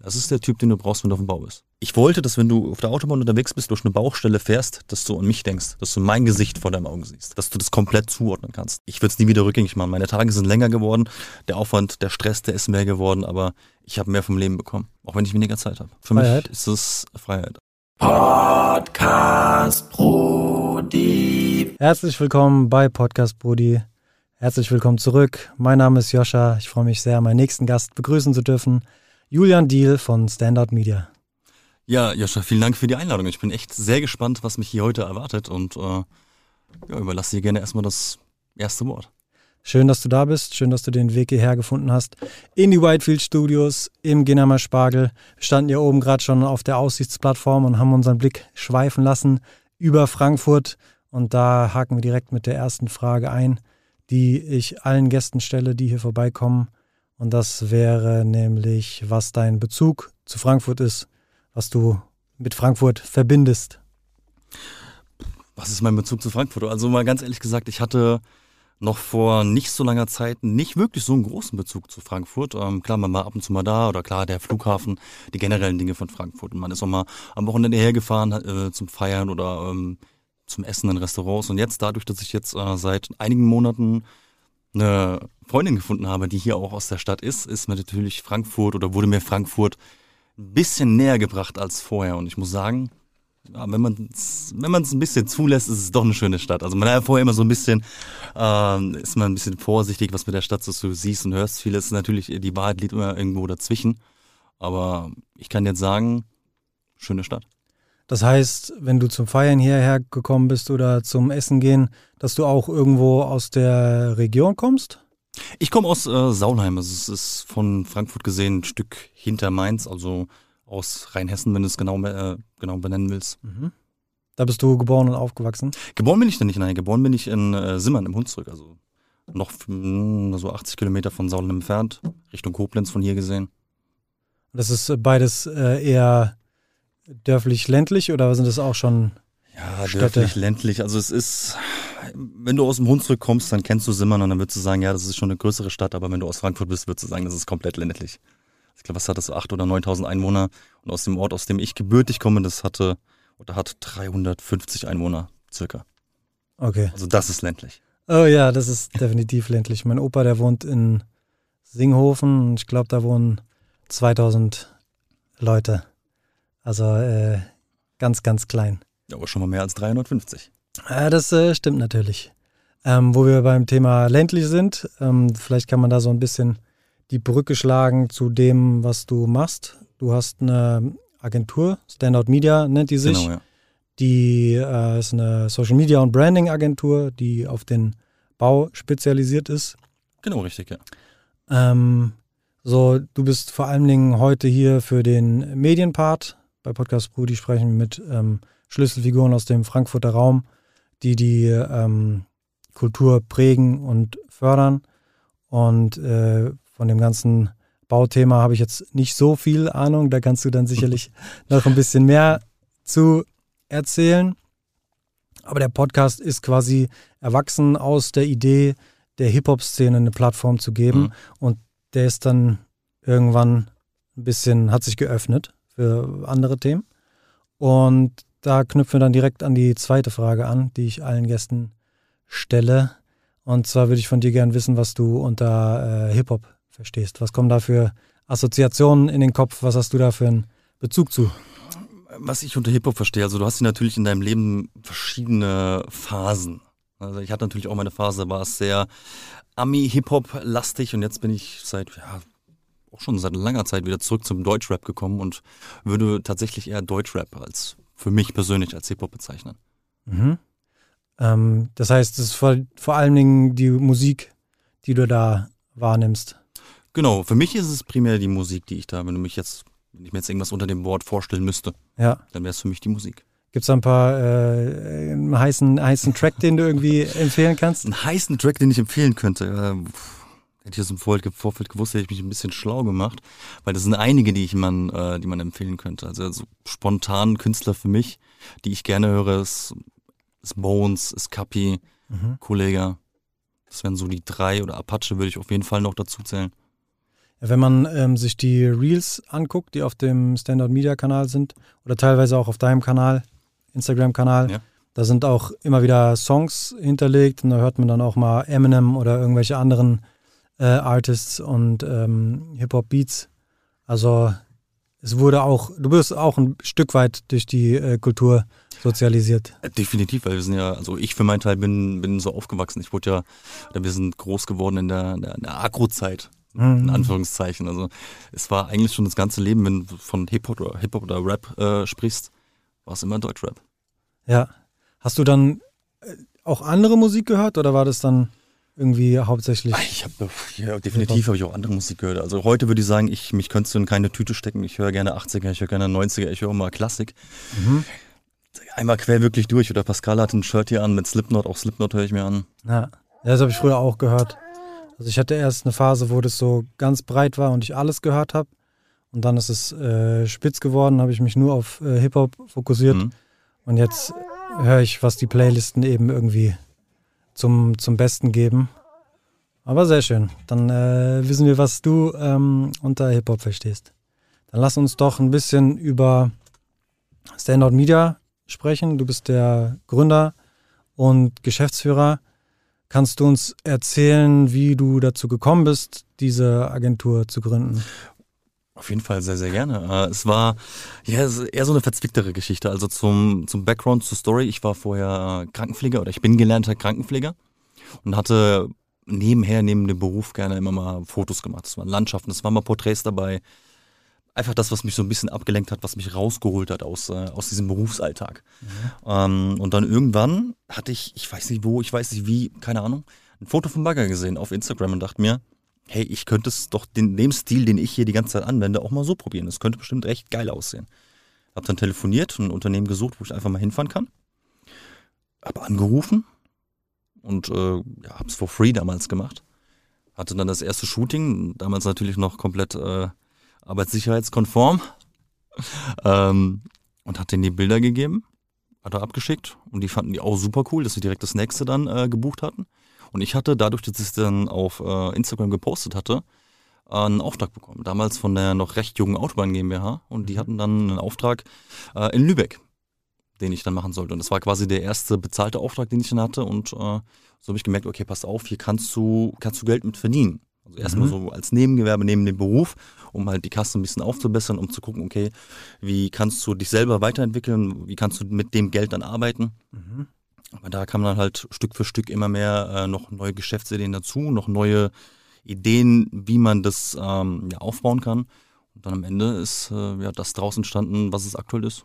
Das ist der Typ, den du brauchst, wenn du auf dem Bau bist. Ich wollte, dass wenn du auf der Autobahn unterwegs bist, durch eine Baustelle fährst, dass du an mich denkst, dass du mein Gesicht vor deinem Augen siehst, dass du das komplett zuordnen kannst. Ich würde es nie wieder rückgängig machen. Meine Tage sind länger geworden, der Aufwand, der Stress, der ist mehr geworden, aber ich habe mehr vom Leben bekommen, auch wenn ich weniger Zeit habe. Für Freiheit? mich ist es Freiheit. Podcast Brudi. Herzlich willkommen bei Podcast Brudi. Herzlich willkommen zurück. Mein Name ist Joscha. Ich freue mich sehr, meinen nächsten Gast begrüßen zu dürfen. Julian Diehl von Standout Media. Ja, Joscha, vielen Dank für die Einladung. Ich bin echt sehr gespannt, was mich hier heute erwartet und überlasse dir gerne erstmal das erste Wort. Schön, dass du da bist. Schön, dass du den Weg hierher gefunden hast. In die Whitefield Studios im Genheimer Spargel. Wir standen hier oben gerade schon auf der Aussichtsplattform und haben unseren Blick schweifen lassen über Frankfurt. Und da haken wir direkt mit der ersten Frage ein, die ich allen Gästen stelle, die hier vorbeikommen. Und das wäre nämlich, was dein Bezug zu Frankfurt ist, was du mit Frankfurt verbindest. Was ist mein Bezug zu Frankfurt? Also mal ganz ehrlich gesagt, ich hatte noch vor nicht so langer Zeit nicht wirklich so einen großen Bezug zu Frankfurt. Klar, man war ab und zu mal da oder klar, der Flughafen, die generellen Dinge von Frankfurt. Und man ist auch mal am Wochenende hergefahren zum Feiern oder zum Essen in Restaurants. Und jetzt, dadurch, dass ich jetzt seit einigen Monaten eine Freundin gefunden habe, die hier auch aus der Stadt ist mir natürlich Frankfurt oder wurde mir Frankfurt ein bisschen näher gebracht als vorher. Und ich muss sagen, ja, wenn man es ein bisschen zulässt, ist es doch eine schöne Stadt. Also man hat ja vorher immer so ein bisschen, ist man ein bisschen vorsichtig, was mit der Stadt so siehst und hörst. Vieles natürlich, die Wahrheit liegt immer irgendwo dazwischen. Aber ich kann jetzt sagen, schöne Stadt. Das heißt, wenn du zum Feiern hierher gekommen bist oder zum Essen gehen, dass du auch irgendwo aus der Region kommst? Ich komme aus Saulheim. Also es ist von Frankfurt gesehen ein Stück hinter Mainz, also aus Rheinhessen, wenn du es genau benennen willst. Mhm. Da bist du geboren und aufgewachsen? Geboren bin ich da nicht, nein. Geboren bin ich in Simmern im Hunsrück, also noch so 80 Kilometer von Saulheim entfernt, Richtung Koblenz von hier gesehen. Das ist beides eher dörflich-ländlich oder sind das auch schon Städte? Dörflich-ländlich. Also es ist, wenn du aus dem Hunsrück kommst, dann kennst du Simmern und dann würdest du sagen, ja, das ist schon eine größere Stadt, aber wenn du aus Frankfurt bist, würdest du sagen, das ist komplett ländlich. Ich glaube, was hat das, 8.000 oder 9.000 Einwohner und aus dem Ort, aus dem ich gebürtig komme, hat 350 Einwohner circa. Okay. Also das ist ländlich. Oh ja, das ist definitiv ländlich. Mein Opa, der wohnt in Singhofen und ich glaube, da wohnen 2000 Leute. Also ganz, ganz klein. Ja, aber schon mal mehr als 350. Ja, das stimmt natürlich. Wo wir beim Thema ländlich sind, vielleicht kann man da so ein bisschen die Brücke schlagen zu dem, was du machst. Du hast eine Agentur, Standout Media nennt die sich. Genau, ja. Die ist eine Social Media und Branding Agentur, die auf den Bau spezialisiert ist. Genau, richtig, ja. Du bist vor allen Dingen heute hier für den Medienpart. Bei Podcast Brudi sprechen wir mit Schlüsselfiguren aus dem Frankfurter Raum, die Kultur prägen und fördern. Und von dem ganzen Bauthema habe ich jetzt nicht so viel Ahnung. Da kannst du dann sicherlich noch ein bisschen mehr zu erzählen. Aber der Podcast ist quasi erwachsen aus der Idee, der Hip-Hop-Szene eine Plattform zu geben. Mhm. Und der ist dann irgendwann ein bisschen, hat sich geöffnet für andere Themen. Und da knüpfen wir dann direkt an die zweite Frage an, die ich allen Gästen stelle. Und zwar würde ich von dir gerne wissen, was du unter Hip-Hop verstehst. Was kommen da für Assoziationen in den Kopf? Was hast du da für einen Bezug zu? Was ich unter Hip-Hop verstehe, also du hast ja natürlich in deinem Leben verschiedene Phasen. Also ich hatte natürlich auch meine Phase, da war es sehr Ami-Hip-Hop-lastig und jetzt bin ich auch schon seit langer Zeit wieder zurück zum Deutschrap gekommen und würde tatsächlich eher Deutschrap als für mich persönlich als Hip-Hop bezeichnen. Mhm. Das heißt, es ist vor allen Dingen die Musik, die du da wahrnimmst. Genau, für mich ist es primär die Musik, die ich da, wenn ich mir jetzt irgendwas unter dem Wort vorstellen müsste, ja, dann wäre es für mich die Musik. Gibt es da ein paar einen heißen Track, den du irgendwie empfehlen kannst? Einen heißen Track, den ich empfehlen könnte? Hätte ich das im Vorfeld gewusst, hätte ich mich ein bisschen schlau gemacht, weil das sind einige, die man empfehlen könnte. Also so spontan Künstler für mich, die ich gerne höre, ist Bones, ist Kapi, Kollega. Das wären so die 3 oder Apache würde ich auf jeden Fall noch dazu zählen. Wenn man sich die Reels anguckt, die auf dem Standout-Media-Kanal sind oder teilweise auch auf deinem Kanal, Instagram-Kanal, Ja. da sind auch immer wieder Songs hinterlegt und da hört man dann auch mal Eminem oder irgendwelche anderen Artists und Hip-Hop-Beats. Also du wirst auch ein Stück weit durch die Kultur sozialisiert. Definitiv, weil wir sind ja, also ich für meinen Teil bin so aufgewachsen. Wir sind groß geworden in der Agro-Zeit, in Anführungszeichen. Also es war eigentlich schon das ganze Leben, wenn du von Hip-Hop oder Rap sprichst, war es immer Deutschrap. Ja. Hast du dann auch andere Musik gehört oder war das dann irgendwie hauptsächlich? Definitiv habe ich auch andere Musik gehört. Also heute würde ich sagen, mich könntest du in keine Tüte stecken. Ich höre gerne 80er, ich höre gerne 90er, ich höre auch mal Klassik. Einmal quer wirklich durch. Oder Pascal hat ein Shirt hier an mit Slipknot, auch Slipknot höre ich mir an. Ja, das habe ich früher auch gehört. Also ich hatte erst eine Phase, wo das so ganz breit war und ich alles gehört habe. Und dann ist es spitz geworden, habe ich mich nur auf Hip-Hop fokussiert. Und jetzt höre ich, was die Playlisten eben irgendwie zum Besten geben. Aber sehr schön. Dann wissen wir, was du unter Hip-Hop verstehst. Dann lass uns doch ein bisschen über Standout Media sprechen. Du bist der Gründer und Geschäftsführer. Kannst du uns erzählen, wie du dazu gekommen bist, diese Agentur zu gründen? Auf jeden Fall sehr, sehr gerne. Es war eher so eine verzwicktere Geschichte. Also zum Background, zur Story. Ich war vorher Krankenpfleger oder ich bin gelernter Krankenpfleger und hatte neben dem Beruf gerne immer mal Fotos gemacht. Das waren Landschaften, das waren mal Porträts dabei. Einfach das, was mich so ein bisschen abgelenkt hat, was mich rausgeholt hat aus diesem Berufsalltag. Und dann irgendwann hatte ich weiß nicht wo, ich weiß nicht wie, keine Ahnung, ein Foto vom Bagger gesehen auf Instagram und dachte mir, hey, ich könnte es doch dem Stil, den ich hier die ganze Zeit anwende, auch mal so probieren. Das könnte bestimmt recht geil aussehen. Hab dann telefoniert, ein Unternehmen gesucht, wo ich einfach mal hinfahren kann. Hab angerufen und hab's for free damals gemacht. Hatte dann das erste Shooting, damals natürlich noch komplett arbeitssicherheitskonform. Und hat denen die Bilder gegeben, hat er abgeschickt und die fanden die auch super cool, dass sie direkt das nächste dann gebucht hatten. Und ich hatte, dadurch, dass ich es dann auf Instagram gepostet hatte, einen Auftrag bekommen. Damals von der noch recht jungen Autobahn GmbH. Und die hatten dann einen Auftrag in Lübeck, den ich dann machen sollte. Und das war quasi der erste bezahlte Auftrag, den ich dann hatte. Und so habe ich gemerkt, okay, pass auf, hier kannst du Geld mit verdienen. Also erstmal so als Nebengewerbe neben dem Beruf, um halt die Kasse ein bisschen aufzubessern, um zu gucken, okay, wie kannst du dich selber weiterentwickeln, wie kannst du mit dem Geld dann arbeiten. Aber da kam dann halt Stück für Stück immer mehr noch neue Geschäftsideen dazu, noch neue Ideen, wie man das aufbauen kann. Und dann am Ende ist das draus entstanden, was es aktuell ist.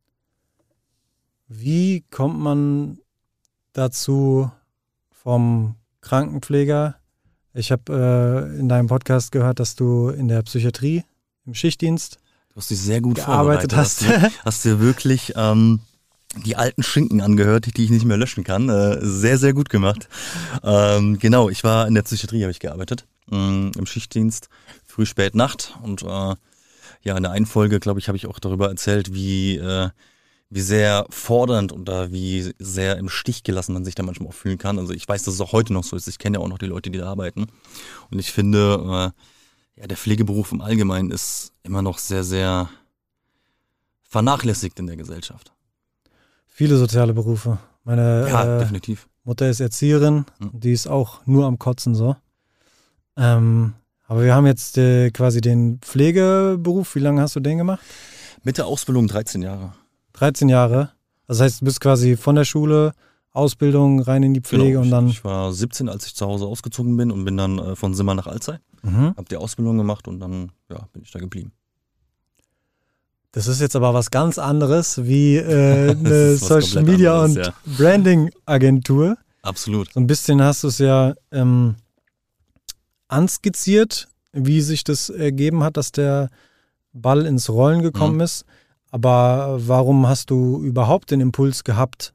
Wie kommt man dazu vom Krankenpfleger? Ich habe in deinem Podcast gehört, dass du in der Psychiatrie im Schichtdienst Du hast dich sehr gut gearbeitet vorbereitet. hast. Hast dir wirklich die alten Schinken angehört, die ich nicht mehr löschen kann. Sehr, sehr gut gemacht. Genau, ich war in der Psychiatrie, habe ich gearbeitet. Im Schichtdienst, früh, spät, Nacht. Und in der einen Folge, glaube ich, habe ich auch darüber erzählt, wie sehr fordernd und wie sehr im Stich gelassen man sich da manchmal auch fühlen kann. Also ich weiß, dass es auch heute noch so ist. Ich kenne ja auch noch die Leute, die da arbeiten. Und ich finde, der Pflegeberuf im Allgemeinen ist immer noch sehr, sehr vernachlässigt in der Gesellschaft. Viele soziale Berufe. Meine definitiv. Mutter ist Erzieherin, die ist auch nur am Kotzen so. Aber wir haben jetzt quasi den Pflegeberuf. Wie lange hast du den gemacht? Mit der Ausbildung 13 Jahre. 13 Jahre. Das heißt, du bist quasi von der Schule, Ausbildung, rein in die Pflege Genau, und dann... Ich war 17, als ich zu Hause ausgezogen bin und bin dann von Simmer nach Alzey. Habe die Ausbildung gemacht und dann bin ich da geblieben. Das ist jetzt aber was ganz anderes wie eine Social Media anderes, und Branding Agentur. Absolut. So ein bisschen hast du es ja anskizziert, wie sich das ergeben hat, dass der Ball ins Rollen gekommen ist. Aber warum hast du überhaupt den Impuls gehabt,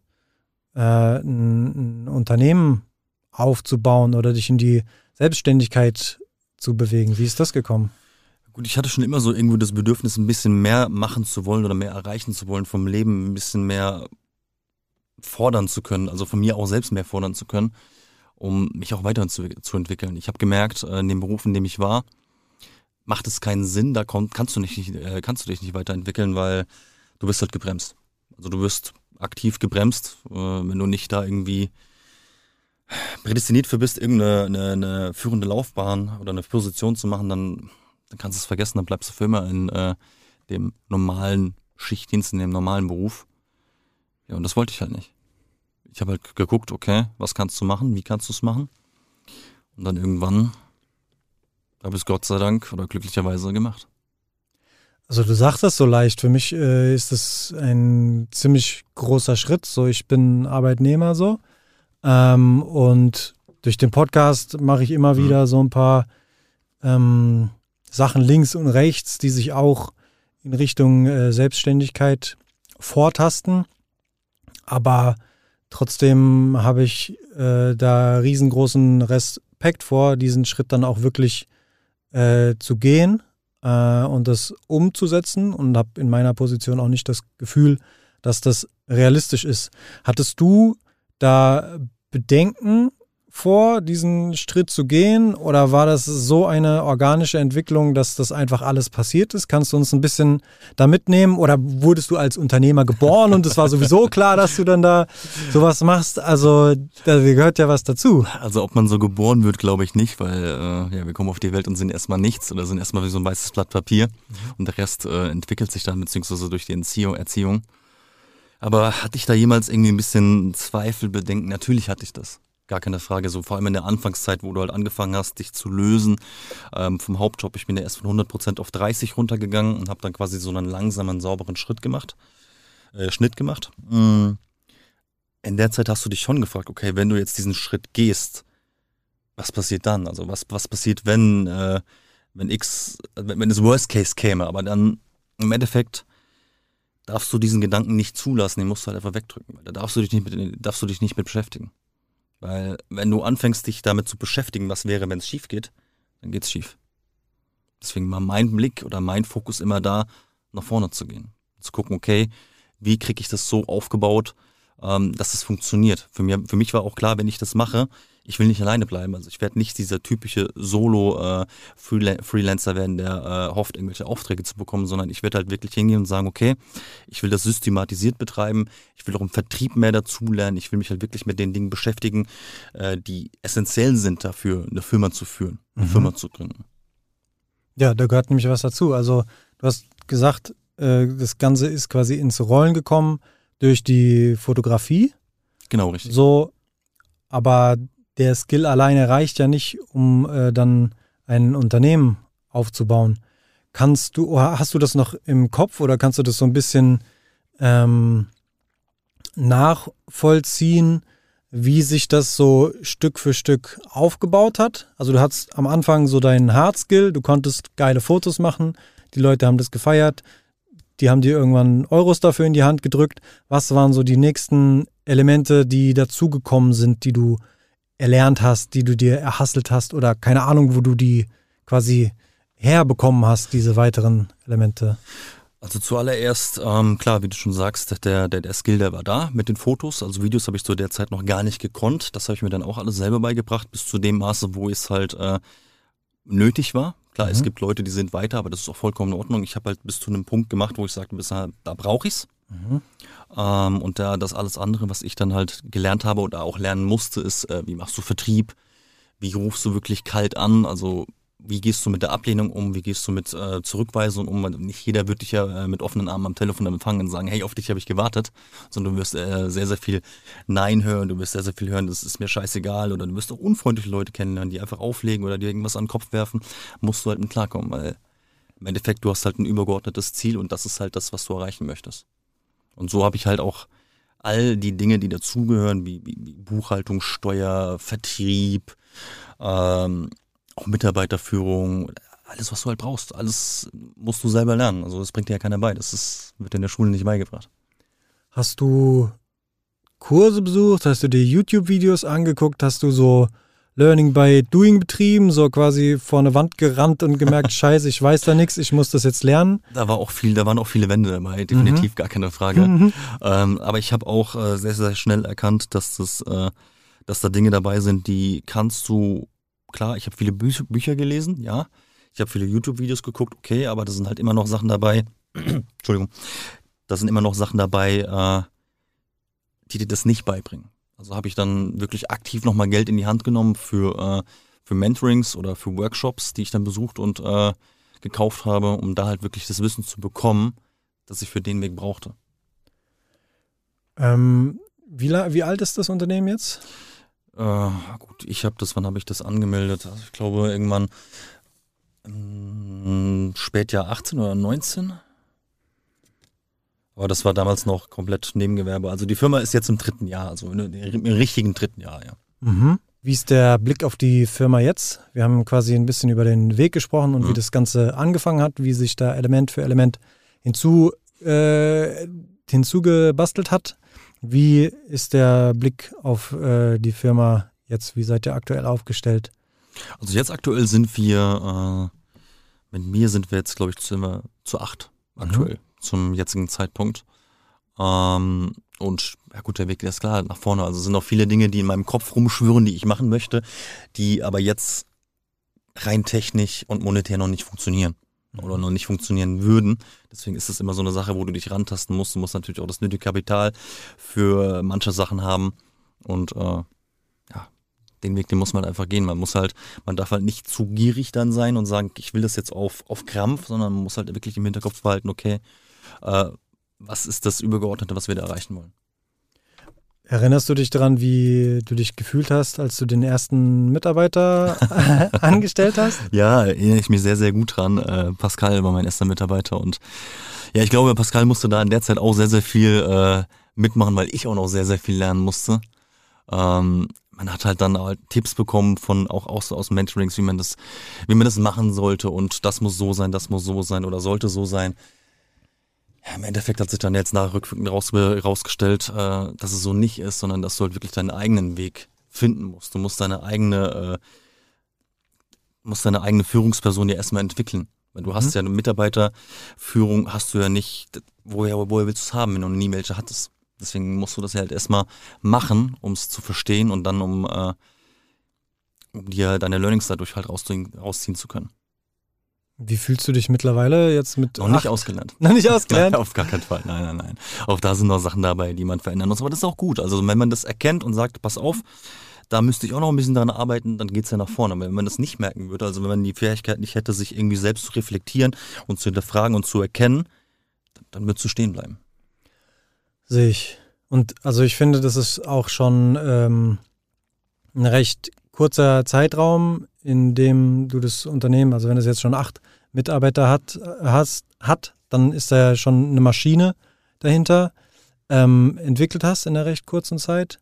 ein Unternehmen aufzubauen oder dich in die Selbstständigkeit zu bewegen? Wie ist das gekommen? Gut, ich hatte schon immer so irgendwo das Bedürfnis, ein bisschen mehr machen zu wollen oder mehr erreichen zu wollen vom Leben, ein bisschen mehr fordern zu können, also von mir auch selbst mehr fordern zu können, um mich auch weiter zu entwickeln. Ich habe gemerkt, in dem Beruf, in dem ich war, macht es keinen Sinn, kannst du dich nicht weiterentwickeln, weil du bist halt gebremst. Also du wirst aktiv gebremst, wenn du nicht da irgendwie prädestiniert für bist, eine führende Laufbahn oder eine Position zu machen, dann kannst du es vergessen, dann bleibst du für immer in dem normalen Schichtdienst, in dem normalen Beruf. Ja, und das wollte ich halt nicht. Ich habe halt geguckt, okay, was kannst du machen, wie kannst du es machen? Und dann irgendwann habe ich es Gott sei Dank oder glücklicherweise gemacht. Also du sagst das so leicht. Für mich ist das ein ziemlich großer Schritt. So, ich bin Arbeitnehmer so. Und durch den Podcast mache ich immer wieder so ein paar Sachen links und rechts, die sich auch in Richtung Selbstständigkeit vortasten. Aber trotzdem habe ich da riesengroßen Respekt vor, diesen Schritt dann auch wirklich zu gehen und das umzusetzen, und habe in meiner Position auch nicht das Gefühl, dass das realistisch ist. Hattest du da Bedenken vor, diesen Schritt zu gehen, oder war das so eine organische Entwicklung, dass das einfach alles passiert ist? Kannst du uns ein bisschen da mitnehmen, oder wurdest du als Unternehmer geboren und es war sowieso klar, dass du dann da sowas machst? Also da gehört ja was dazu. Also ob man so geboren wird, glaube ich nicht, weil wir kommen auf die Welt und sind erstmal nichts oder sind erstmal wie so ein weißes Blatt Papier und der Rest entwickelt sich dann beziehungsweise durch die Erziehung. Aber hatte ich da jemals irgendwie ein bisschen Zweifel, Bedenken? Natürlich hatte ich das. Gar keine Frage, so vor allem in der Anfangszeit, wo du halt angefangen hast, dich zu lösen vom Hauptjob. Ich bin ja erst von 100% auf 30 runtergegangen und habe dann quasi so einen langsamen, sauberen Schnitt gemacht. In der Zeit hast du dich schon gefragt, okay, wenn du jetzt diesen Schritt gehst, was passiert dann? Also was passiert, wenn es Worst Case käme? Aber dann im Endeffekt darfst du diesen Gedanken nicht zulassen, den musst du halt einfach wegdrücken. Da darfst du dich nicht mit beschäftigen. Weil wenn du anfängst, dich damit zu beschäftigen, was wäre, wenn es schief geht, dann geht's schief. Deswegen war mein Blick oder mein Fokus immer da, nach vorne zu gehen. Zu gucken, okay, wie kriege ich das so aufgebaut, dass es funktioniert. Für mich war auch klar, wenn ich das mache, ich will nicht alleine bleiben. Also ich werde nicht dieser typische Solo-Freelancer werden, der hofft, irgendwelche Aufträge zu bekommen, sondern ich werde halt wirklich hingehen und sagen, okay, ich will das systematisiert betreiben, ich will auch im Vertrieb mehr dazulernen, ich will mich halt wirklich mit den Dingen beschäftigen, die essentiell sind dafür, eine Firma zu führen, eine Firma zu gründen. Ja, da gehört nämlich was dazu. Also du hast gesagt, das Ganze ist quasi ins Rollen gekommen durch die Fotografie. Genau, richtig. So, aber der Skill alleine reicht ja nicht, um dann ein Unternehmen aufzubauen. Hast du das noch im Kopf, oder kannst du das so ein bisschen nachvollziehen, wie sich das so Stück für Stück aufgebaut hat? Also du hattest am Anfang so deinen Hard-Skill, du konntest geile Fotos machen, die Leute haben das gefeiert, die haben dir irgendwann Euros dafür in die Hand gedrückt. Was waren so die nächsten Elemente, die dazugekommen sind, die du erlernt hast, die du dir erhasselt hast, oder keine Ahnung, wo du die quasi herbekommen hast, diese weiteren Elemente? Also zuallererst, klar, wie du schon sagst, der Skill, der war da mit den Fotos. Also Videos habe ich zu der Zeit noch gar nicht gekonnt. Das habe ich mir dann auch alles selber beigebracht, bis zu dem Maße, wo es halt nötig war. Klar, es gibt Leute, die sind weiter, aber das ist auch vollkommen in Ordnung. Ich habe halt bis zu einem Punkt gemacht, wo ich sagte, da brauche ich's. Und das alles andere, was ich dann halt gelernt habe oder auch lernen musste, ist, wie machst du Vertrieb, wie rufst du wirklich kalt an, also wie gehst du mit der Ablehnung um, wie gehst du mit Zurückweisung um. Nicht jeder wird dich ja mit offenen Armen am Telefon empfangen und sagen, hey, auf dich habe ich gewartet, sondern du wirst sehr, sehr viel Nein hören, du wirst sehr, sehr viel hören, das ist mir scheißegal, oder du wirst auch unfreundliche Leute kennenlernen, die einfach auflegen oder dir irgendwas an den Kopf werfen, musst du halt mit klarkommen, weil im Endeffekt du hast halt ein übergeordnetes Ziel und das ist halt das, was du erreichen möchtest. Und so habe ich halt auch all die Dinge, die dazugehören, wie Buchhaltung, Steuer, Vertrieb, auch Mitarbeiterführung, alles, was du halt brauchst, alles musst du selber lernen. Also das bringt dir ja keiner bei, wird in der Schule nicht beigebracht. Hast du Kurse besucht? Hast du dir YouTube-Videos angeguckt? Hast du so Learning by Doing betrieben, so quasi vor eine Wand gerannt und gemerkt, scheiße, ich weiß da nichts, ich muss das jetzt lernen? Da waren auch viele Wände dabei, definitiv gar keine Frage. Aber ich habe auch sehr, sehr schnell erkannt, dass da Dinge dabei sind, die kannst du, klar, ich habe viele Bücher gelesen, ja. Ich habe viele YouTube-Videos geguckt, okay, aber da sind halt immer noch Sachen dabei, Entschuldigung, da sind immer noch Sachen dabei, die dir das nicht beibringen. Also habe ich dann wirklich aktiv nochmal Geld in die Hand genommen für Mentorings oder für Workshops, die ich dann besucht und gekauft habe, um da halt wirklich das Wissen zu bekommen, das ich für den Weg brauchte. Wie alt ist das Unternehmen jetzt? Gut, wann habe ich das angemeldet? Also ich glaube irgendwann Spätjahr 18 oder 19. Aber das war damals noch komplett Nebengewerbe. Also die Firma ist jetzt im 3. Jahr, also im richtigen 3. Jahr, ja. Mhm. Wie ist der Blick auf die Firma jetzt? Wir haben quasi ein bisschen über den Weg gesprochen und wie das Ganze angefangen hat, wie sich da Element für Element hinzugebastelt hat. Wie ist der Blick auf die Firma jetzt? Wie seid ihr aktuell aufgestellt? Also jetzt aktuell sind wir, mit mir sind wir jetzt, glaube ich, zu 8 aktuell zum jetzigen Zeitpunkt. Und ja gut, der Weg ist klar nach vorne. Also es sind auch viele Dinge, die in meinem Kopf rumschwirren, die ich machen möchte, die aber jetzt rein technisch und monetär noch nicht funktionieren oder noch nicht funktionieren würden. Deswegen ist es immer so eine Sache, wo du dich rantasten musst. Du musst natürlich auch das nötige Kapital für manche Sachen haben und den Weg, den muss man halt einfach gehen. Man darf halt nicht zu gierig dann sein und sagen, ich will das jetzt auf Krampf, sondern man muss halt wirklich im Hinterkopf behalten, okay, was ist das Übergeordnete, was wir da erreichen wollen. Erinnerst du dich daran, wie du dich gefühlt hast, als du den ersten Mitarbeiter angestellt hast? Ja, erinnere ich mich sehr, sehr gut dran. Pascal war mein erster Mitarbeiter und ja, ich glaube, Pascal musste da in der Zeit auch sehr, sehr viel mitmachen, weil ich auch noch sehr, sehr viel lernen musste. Man hat halt dann halt Tipps bekommen auch aus Mentorings, wie man das machen sollte und das muss so sein oder sollte so sein. Ja, im Endeffekt hat sich dann jetzt rückwirkend rausgestellt, dass es so nicht ist, sondern dass du halt wirklich deinen eigenen Weg finden musst. Du musst deine eigene Führungsperson ja erstmal entwickeln. Weil du hast ja eine Mitarbeiterführung, hast du ja nicht, woher willst du es haben, wenn du nie welche hattest. Deswegen musst du das ja halt erstmal machen, um es zu verstehen und dann um dir deine Learnings dadurch halt rausziehen zu können. Wie fühlst du dich mittlerweile jetzt mit Noch nicht ausgelernt. Noch nicht ausgelernt? Nein, auf gar keinen Fall. Nein. Auch da sind noch Sachen dabei, die man verändern muss. Aber das ist auch gut. Also wenn man das erkennt und sagt, pass auf, da müsste ich auch noch ein bisschen daran arbeiten, dann geht's ja nach vorne. Aber wenn man das nicht merken würde, also wenn man die Fähigkeit nicht hätte, sich irgendwie selbst zu reflektieren und zu hinterfragen und zu erkennen, dann würdest du stehen bleiben. Sehe ich. Und also ich finde, das ist auch schon ein recht kurzer Zeitraum, in dem du das Unternehmen, also wenn es jetzt schon 8 Mitarbeiter hat, dann ist da ja schon eine Maschine dahinter, entwickelt hast in einer recht kurzen Zeit.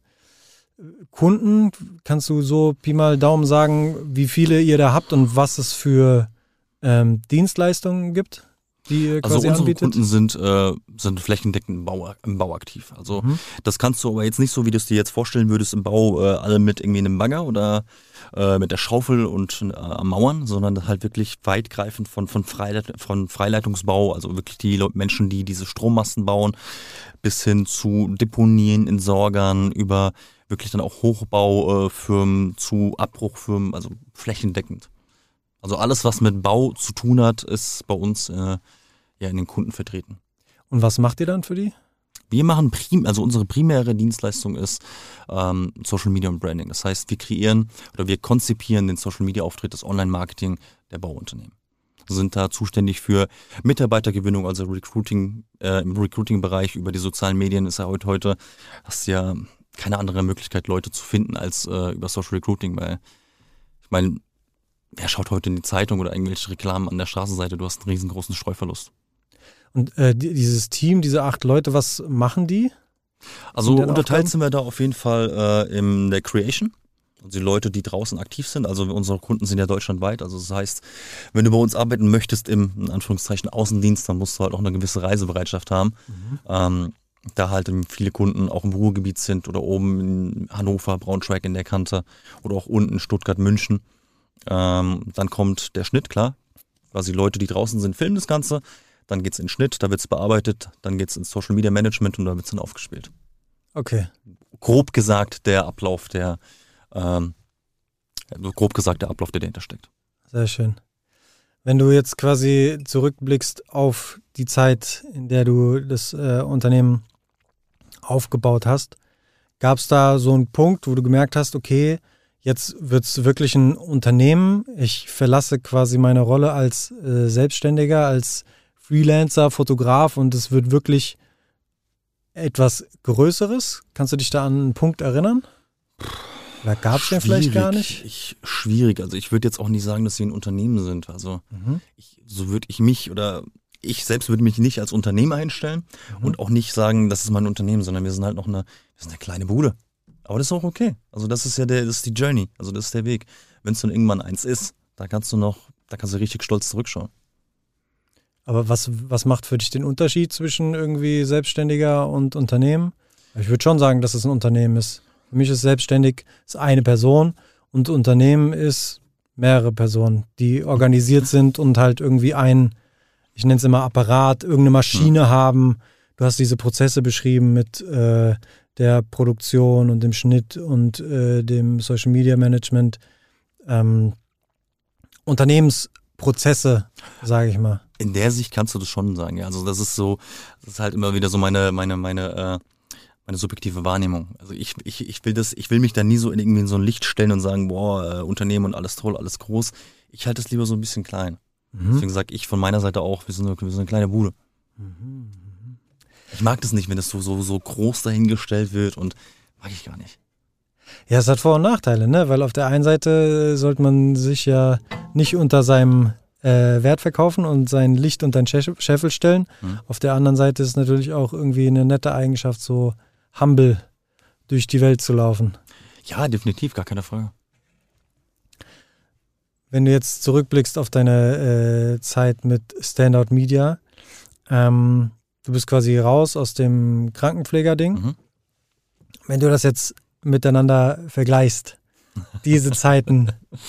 Kunden, kannst du so Pi mal Daumen sagen, wie viele ihr da habt und was es für Dienstleistungen gibt, die ihr quasi unsere anbietet? Kunden sind flächendeckend im Bau aktiv. Also das kannst du aber jetzt nicht so, wie du es dir jetzt vorstellen würdest, im Bau alle mit irgendwie einem Bagger oder mit der Schaufel und Mauern, sondern halt wirklich weitgreifend von Freileitungsbau, also wirklich die Menschen, die diese Strommasten bauen, bis hin zu Deponien, Entsorgern, über wirklich dann auch Hochbaufirmen zu Abbruchfirmen, also flächendeckend. Also alles, was mit Bau zu tun hat, ist bei uns in den Kunden vertreten. Und was macht ihr dann für die? Wir machen unsere primäre Dienstleistung ist Social Media und Branding. Das heißt, wir konzipieren den Social Media Auftritt, das Online-Marketing der Bauunternehmen. Wir sind da zuständig für Mitarbeitergewinnung, also Recruiting, im Recruiting-Bereich über die sozialen Medien ist ja heute hast du ja keine andere Möglichkeit, Leute zu finden als über Social Recruiting, weil ich meine, wer schaut heute in die Zeitung oder irgendwelche Reklamen an der Straßenseite? Du hast einen riesengroßen Streuverlust. Und dieses Team, diese 8 Leute, was machen die? Also unterteilt sind wir da auf jeden Fall in der Creation. Also die Leute, die draußen aktiv sind. Also unsere Kunden sind ja deutschlandweit. Also das heißt, wenn du bei uns arbeiten möchtest im, in Anführungszeichen, Außendienst, dann musst du halt auch eine gewisse Reisebereitschaft haben. Da halt viele Kunden auch im Ruhrgebiet sind oder oben in Hannover, Braunschweig in der Kante oder auch unten Stuttgart, München. Dann kommt der Schnitt, klar. Also die Leute, die draußen sind, filmen das Ganze. Dann geht's in den Schnitt, da wird's bearbeitet. Dann geht's ins Social Media Management und da wird's dann aufgespielt. Okay. Grob gesagt der Ablauf, der dahinter steckt. Sehr schön. Wenn du jetzt quasi zurückblickst auf die Zeit, in der du das Unternehmen aufgebaut hast, gab es da so einen Punkt, wo du gemerkt hast, okay, jetzt wird es wirklich ein Unternehmen, ich verlasse quasi meine Rolle als Selbstständiger, als Freelancer, Fotograf und es wird wirklich etwas Größeres? Kannst du dich da an einen Punkt erinnern? Oder gab es den vielleicht gar nicht? Schwierig. Also ich würde jetzt auch nicht sagen, dass sie ein Unternehmen sind. Also so würde ich mich oder ich selbst würde mich nicht als Unternehmer einstellen und auch nicht sagen, das ist mein Unternehmen, sondern wir sind halt noch eine kleine Bude. Aber das ist auch okay. Also das ist das ist die Journey. Also das ist der Weg. Wenn es dann irgendwann eins ist, da kannst du richtig stolz zurückschauen. Aber was macht für dich den Unterschied zwischen irgendwie Selbstständiger und Unternehmen? Ich würde schon sagen, dass es ein Unternehmen ist. Für mich ist selbstständig ist eine Person und Unternehmen ist mehrere Personen, die organisiert sind und halt irgendwie ich nenne es immer Apparat, irgendeine Maschine haben. Du hast diese Prozesse beschrieben mit der Produktion und dem Schnitt und dem Social Media Management. Unternehmensprozesse, sage ich mal. In der Sicht kannst du das schon sagen, ja. Also das ist halt immer wieder so meine subjektive Wahrnehmung. Also ich will mich da nie so in so ein Licht stellen und sagen, boah, Unternehmen und alles toll, alles groß. Ich halte es lieber so ein bisschen klein. Deswegen sage ich von meiner Seite auch, wir sind eine kleine Bude. Ich mag das nicht, wenn das so groß dahingestellt wird und mag ich gar nicht. Ja, es hat Vor- und Nachteile, ne? Weil auf der einen Seite sollte man sich ja nicht unter seinem Wert verkaufen und sein Licht unter den Scheffel stellen. Auf der anderen Seite ist es natürlich auch irgendwie eine nette Eigenschaft, so humble durch die Welt zu laufen. Ja, definitiv, gar keine Frage. Wenn du jetzt zurückblickst auf deine Zeit mit Standout Media, du bist quasi raus aus dem Krankenpflegerding. Wenn du das jetzt miteinander vergleichst, diese Zeiten,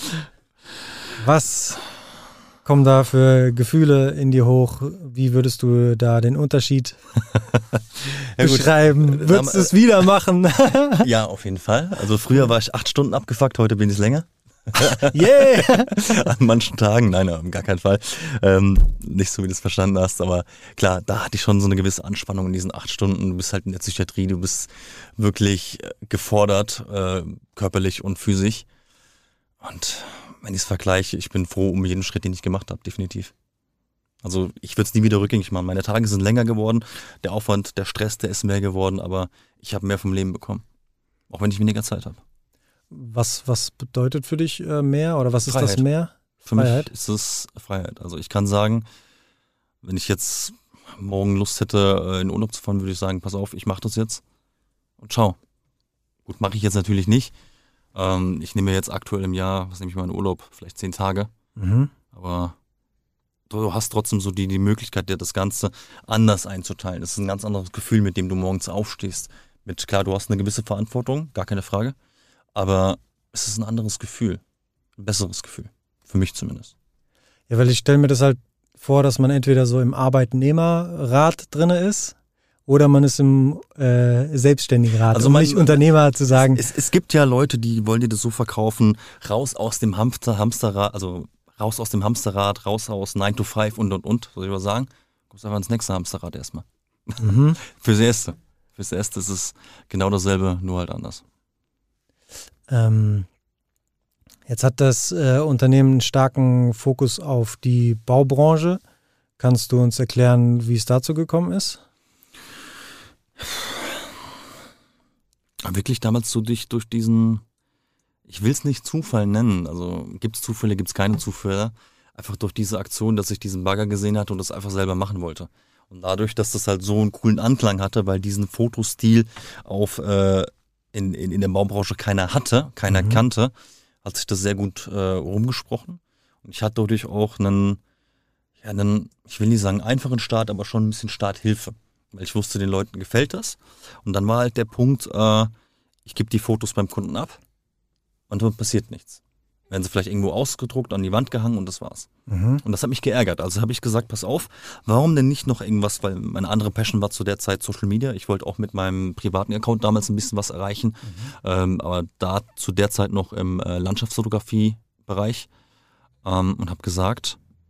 was kommen da für Gefühle in dir hoch? Wie würdest du da den Unterschied beschreiben? Würdest du es wieder machen? Ja, auf jeden Fall. Also früher war ich 8 Stunden abgefuckt, heute bin ich länger. Yeah! An manchen Tagen, nein, gar keinen Fall. Nicht so, wie du es verstanden hast, aber klar, da hatte ich schon so eine gewisse Anspannung in diesen 8 Stunden. Du bist halt in der Psychiatrie, du bist wirklich gefordert, körperlich und physisch. Und wenn ich es vergleiche, ich bin froh um jeden Schritt, den ich gemacht habe, definitiv. Also ich würde es nie wieder rückgängig machen. Meine Tage sind länger geworden, der Aufwand, der Stress, der ist mehr geworden, aber ich habe mehr vom Leben bekommen. Auch wenn ich weniger Zeit habe. Was bedeutet für dich mehr oder was ist Freiheit. Das mehr? Für mich ist es Freiheit. Also ich kann sagen, wenn ich jetzt morgen Lust hätte, in Urlaub zu fahren, würde ich sagen, pass auf, ich mache das jetzt und ciao. Gut, mache ich jetzt natürlich nicht. Ich nehme jetzt aktuell im Jahr, was nehme ich mal in Urlaub, vielleicht 10 Tage. Aber du hast trotzdem so die Möglichkeit, dir das Ganze anders einzuteilen. Das ist ein ganz anderes Gefühl, mit dem du morgens aufstehst. Klar, du hast eine gewisse Verantwortung, gar keine Frage. Aber es ist ein anderes Gefühl. Ein besseres Gefühl. Für mich zumindest. Ja, weil ich stelle mir das halt vor, dass man entweder so im Arbeitnehmerrat drin ist oder man ist im Selbstständigenrat. Also nicht Unternehmer zu sagen. Es gibt ja Leute, die wollen dir das so verkaufen, raus aus dem Hamsterrad, also raus aus dem Hamsterrad, raus aus 9 to 5 und. Soll ich mal sagen? Kommst einfach ins nächste Hamsterrad erstmal. Fürs Erste ist es genau dasselbe, nur halt anders. Jetzt hat das Unternehmen einen starken Fokus auf die Baubranche. Kannst du uns erklären, wie es dazu gekommen ist? Wirklich damals so durch diesen, ich will es nicht Zufall nennen, also gibt es Zufälle, gibt es keine Zufälle, einfach durch diese Aktion, dass ich diesen Bagger gesehen hatte und das einfach selber machen wollte. Und dadurch, dass das halt so einen coolen Anklang hatte, weil diesen Fotostil in der Baubranche keiner kannte, hat sich das sehr gut rumgesprochen. Und ich hatte dadurch auch einen, ich will nicht sagen einfachen Start, aber schon ein bisschen Starthilfe. Weil ich wusste, den Leuten gefällt das. Und dann war halt der Punkt, ich gebe die Fotos beim Kunden ab und dann passiert nichts. Werden sie vielleicht irgendwo ausgedruckt, an die Wand gehangen und das war's. Und das hat mich geärgert. Also habe ich gesagt, pass auf, warum denn nicht noch irgendwas, weil meine andere Passion war zu der Zeit Social Media. Ich wollte auch mit meinem privaten Account damals ein bisschen was erreichen, aber da zu der Zeit noch im Landschaftsfotografie-Bereich und habe gesagt,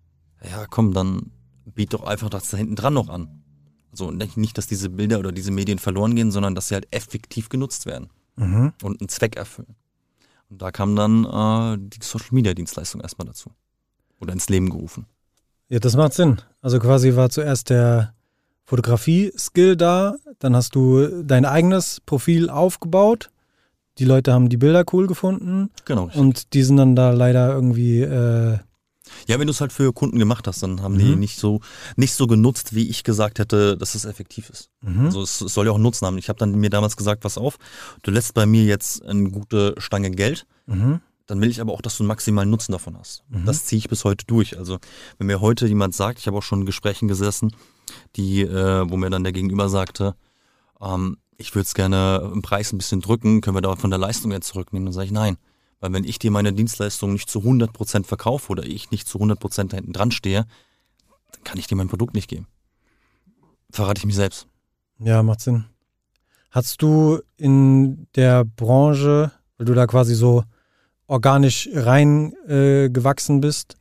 ja komm, dann biet doch einfach das da hinten dran noch an. Also nicht, dass diese Bilder oder diese Medien verloren gehen, sondern dass sie halt effektiv genutzt werden und einen Zweck erfüllen. Und da kam dann die Social-Media-Dienstleistung erstmal dazu. Oder ins Leben gerufen. Ja, das macht Sinn. Also quasi war zuerst der Fotografie-Skill da, dann hast du dein eigenes Profil aufgebaut. Die Leute haben die Bilder cool gefunden. Genau. Und die sind dann da leider irgendwie... Ja, wenn du es halt für Kunden gemacht hast, dann haben die nicht so genutzt, wie ich gesagt hätte, dass es effektiv ist. Also es soll ja auch einen Nutzen haben. Ich habe dann mir damals gesagt, pass auf, du lässt bei mir jetzt eine gute Stange Geld, dann will ich aber auch, dass du einen maximalen Nutzen davon hast. Das ziehe ich bis heute durch. Also wenn mir heute jemand sagt, ich habe auch schon in Gesprächen gesessen, wo mir dann der Gegenüber sagte, ich würde es gerne im Preis ein bisschen drücken, können wir da von der Leistung jetzt zurücknehmen? Dann sage ich nein. Weil wenn ich dir meine Dienstleistung nicht zu 100% verkaufe oder ich nicht zu 100% da hinten dran stehe, dann kann ich dir mein Produkt nicht geben. Verrate ich mich selbst. Ja, macht Sinn. Hast du in der Branche, weil du da quasi so organisch reingewachsen bist,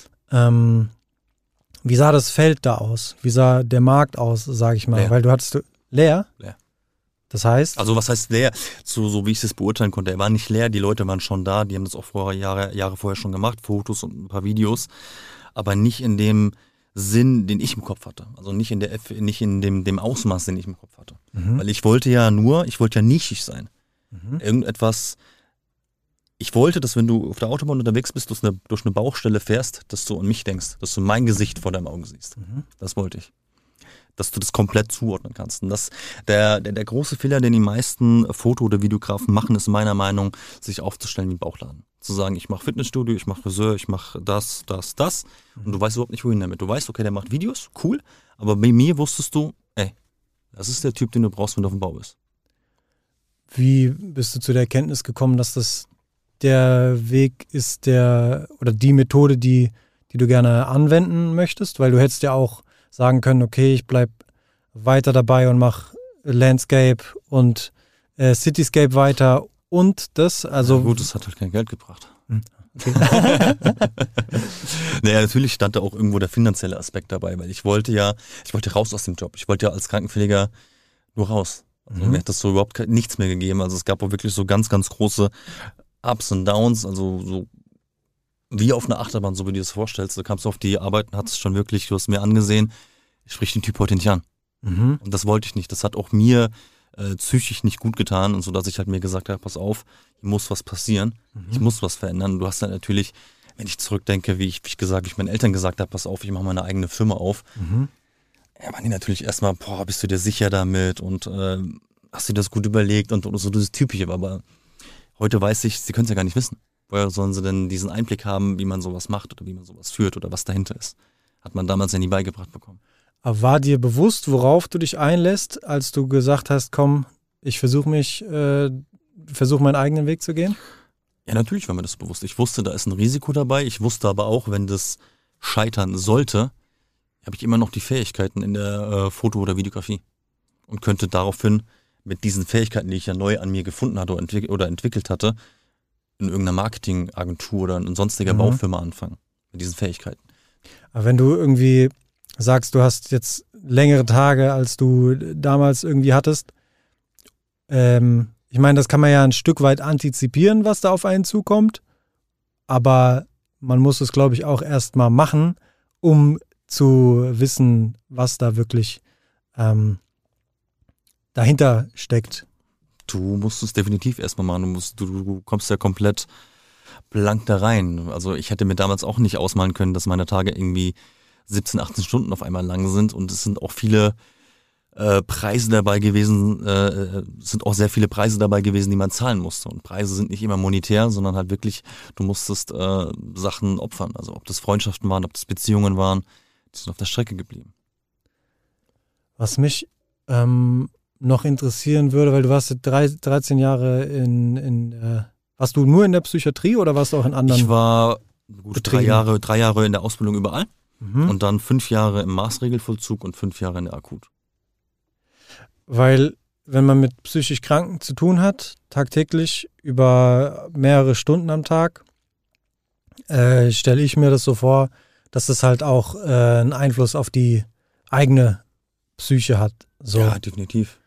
wie sah das Feld da aus? Wie sah der Markt aus, sage ich mal? Leer. Weil du hattest leer? Leer. Das heißt? Also was heißt leer? So wie ich es beurteilen konnte. Er war nicht leer, die Leute waren schon da, die haben das auch Jahre vorher schon gemacht, Fotos und ein paar Videos, aber nicht in dem Sinn, den ich im Kopf hatte. Also nicht in dem Ausmaß, den ich im Kopf hatte. Weil ich wollte ja nischig sein. Ich wollte, dass wenn du auf der Autobahn unterwegs bist, durch eine Baustelle fährst, dass du an mich denkst, dass du mein Gesicht vor deinem Auge siehst. Das wollte ich. Dass du das komplett zuordnen kannst. Und der große Fehler, den die meisten Foto- oder Videografen machen, ist meiner Meinung nach, sich aufzustellen wie ein Bauchladen. Zu sagen, ich mache Fitnessstudio, ich mache Friseur, ich mache das. Und du weißt überhaupt nicht, wohin damit. Du weißt, okay, der macht Videos, cool. Aber bei mir wusstest du, das ist der Typ, den du brauchst, wenn du auf dem Bau bist. Wie bist du zu der Erkenntnis gekommen, dass das der Weg ist, oder die Methode, die du gerne anwenden möchtest? Weil du hättest ja auch sagen können, okay, ich bleib weiter dabei und mache Landscape und Cityscape weiter und das. Also ja, gut, das hat halt kein Geld gebracht. Okay. Naja, natürlich stand da auch irgendwo der finanzielle Aspekt dabei, weil ich wollte raus aus dem Job. Ich wollte ja als Krankenpfleger nur raus. Also mir hat das so überhaupt nichts mehr gegeben. Also es gab auch wirklich so ganz, ganz große Ups und Downs, also so wie auf einer Achterbahn, so wie du dir das vorstellst. Da kamst du auf die Arbeit und hattest schon wirklich, du hast mir angesehen, ich sprich den Typ heute nicht an. Und das wollte ich nicht. Das hat auch mir psychisch nicht gut getan und so, dass ich halt mir gesagt habe, pass auf, hier muss was passieren, ich muss was verändern. Du hast dann natürlich, wenn ich zurückdenke, wie ich meinen Eltern gesagt habe, pass auf, ich mache meine eigene Firma auf, ja, waren die natürlich erstmal, bist du dir sicher damit und hast du dir das gut überlegt und so dieses Typische, aber heute weiß ich, sie können es ja gar nicht wissen. Woher sollen sie denn diesen Einblick haben, wie man sowas macht oder wie man sowas führt oder was dahinter ist? Hat man damals ja nie beigebracht bekommen. Aber war dir bewusst, worauf du dich einlässt, als du gesagt hast, komm, ich versuche meinen eigenen Weg zu gehen? Ja, natürlich war mir das bewusst. Ich wusste, da ist ein Risiko dabei. Ich wusste aber auch, wenn das scheitern sollte, habe ich immer noch die Fähigkeiten in der Foto- oder Videografie und könnte daraufhin mit diesen Fähigkeiten, die ich ja neu an mir gefunden hatte oder entwickelt hatte, in irgendeiner Marketingagentur oder in sonstiger Baufirma anfangen. Mit diesen Fähigkeiten. Aber wenn du irgendwie sagst, du hast jetzt längere Tage, als du damals irgendwie hattest, ich meine, das kann man ja ein Stück weit antizipieren, was da auf einen zukommt, aber man muss es, glaube ich, auch erst mal machen, um zu wissen, was da wirklich dahinter steckt. Du musst es definitiv erstmal machen. Du kommst ja komplett blank da rein. Also ich hätte mir damals auch nicht ausmalen können, dass meine Tage irgendwie 17, 18 Stunden auf einmal lang sind und es sind auch viele Preise dabei gewesen, sind auch sehr viele Preise dabei gewesen, die man zahlen musste. Und Preise sind nicht immer monetär, sondern halt wirklich, du musstest Sachen opfern. Also ob das Freundschaften waren, ob das Beziehungen waren, die sind auf der Strecke geblieben. Was mich noch interessieren würde, weil du warst 13 Jahre warst du nur in der Psychiatrie oder warst du auch in anderen? Ich war gut 3 Jahre in der Ausbildung überall und dann 5 Jahre im Maßregelvollzug und 5 Jahre in der Akut. Weil, wenn man mit psychisch Kranken zu tun hat, tagtäglich über mehrere Stunden am Tag, stelle ich mir das so vor, dass das halt auch einen Einfluss auf die eigene Psyche hat. So. Ja, definitiv.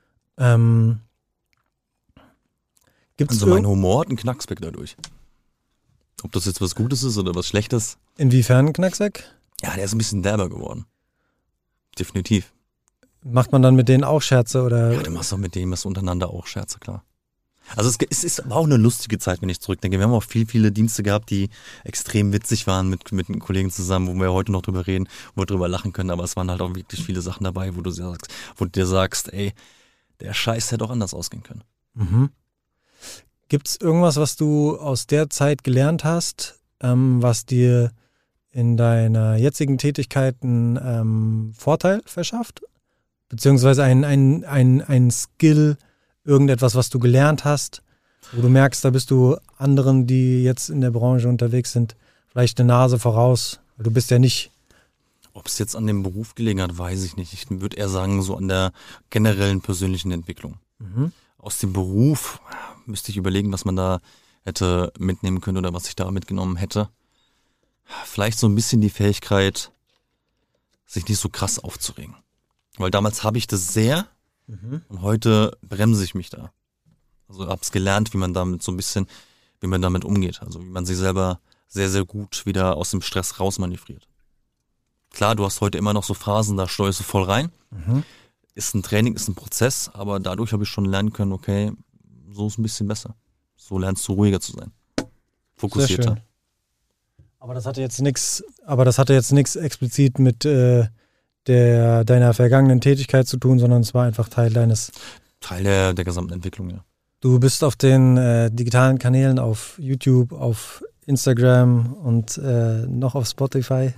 Gibt's Also mein Humor hat einen Knackspunkt dadurch. Ob das jetzt was Gutes ist oder was Schlechtes. Inwiefern ein Knacksack? Ja, der ist ein bisschen derber geworden. Definitiv. Macht man dann mit denen auch Scherze oder? Ja, du machst doch mit denen was untereinander auch Scherze, klar. Also es ist aber auch eine lustige Zeit, wenn ich zurückdenke. Wir haben auch viele Dienste gehabt, die extrem witzig waren mit den Kollegen zusammen, wo wir heute noch drüber reden, wo wir drüber lachen können. Aber es waren halt auch wirklich viele Sachen dabei, wo du dir sagst, ey, der Scheiß hätte auch anders ausgehen können. Mhm. Gibt's irgendwas, was du aus der Zeit gelernt hast, was dir in deiner jetzigen Tätigkeit einen Vorteil verschafft? Beziehungsweise ein Skill, irgendetwas, was du gelernt hast, wo du merkst, da bist du anderen, die jetzt in der Branche unterwegs sind, vielleicht eine Nase voraus. Du bist ja nicht. Ob es jetzt an dem Beruf gelegen hat, weiß ich nicht. Ich würde eher sagen, so an der generellen persönlichen Entwicklung. Mhm. Aus dem Beruf müsste ich überlegen, was man da hätte mitnehmen können oder was ich da mitgenommen hätte. Vielleicht so ein bisschen die Fähigkeit, sich nicht so krass aufzuregen. Weil damals habe ich das sehr und heute bremse ich mich da. Also habe es gelernt, wie man damit umgeht. Also wie man sich selber sehr, sehr gut wieder aus dem Stress rausmanövriert. Klar, du hast heute immer noch so Phasen, da steuerst du voll rein. Mhm. Ist ein Training, ist ein Prozess, aber dadurch habe ich schon lernen können, okay, so ist ein bisschen besser. So lernst du ruhiger zu sein. Fokussierter. Sehr schön. Aber das hatte jetzt nichts explizit mit deiner vergangenen Tätigkeit zu tun, sondern es war einfach Teil der gesamten Entwicklung, ja. Du bist auf den digitalen Kanälen auf YouTube, auf Instagram und noch auf Spotify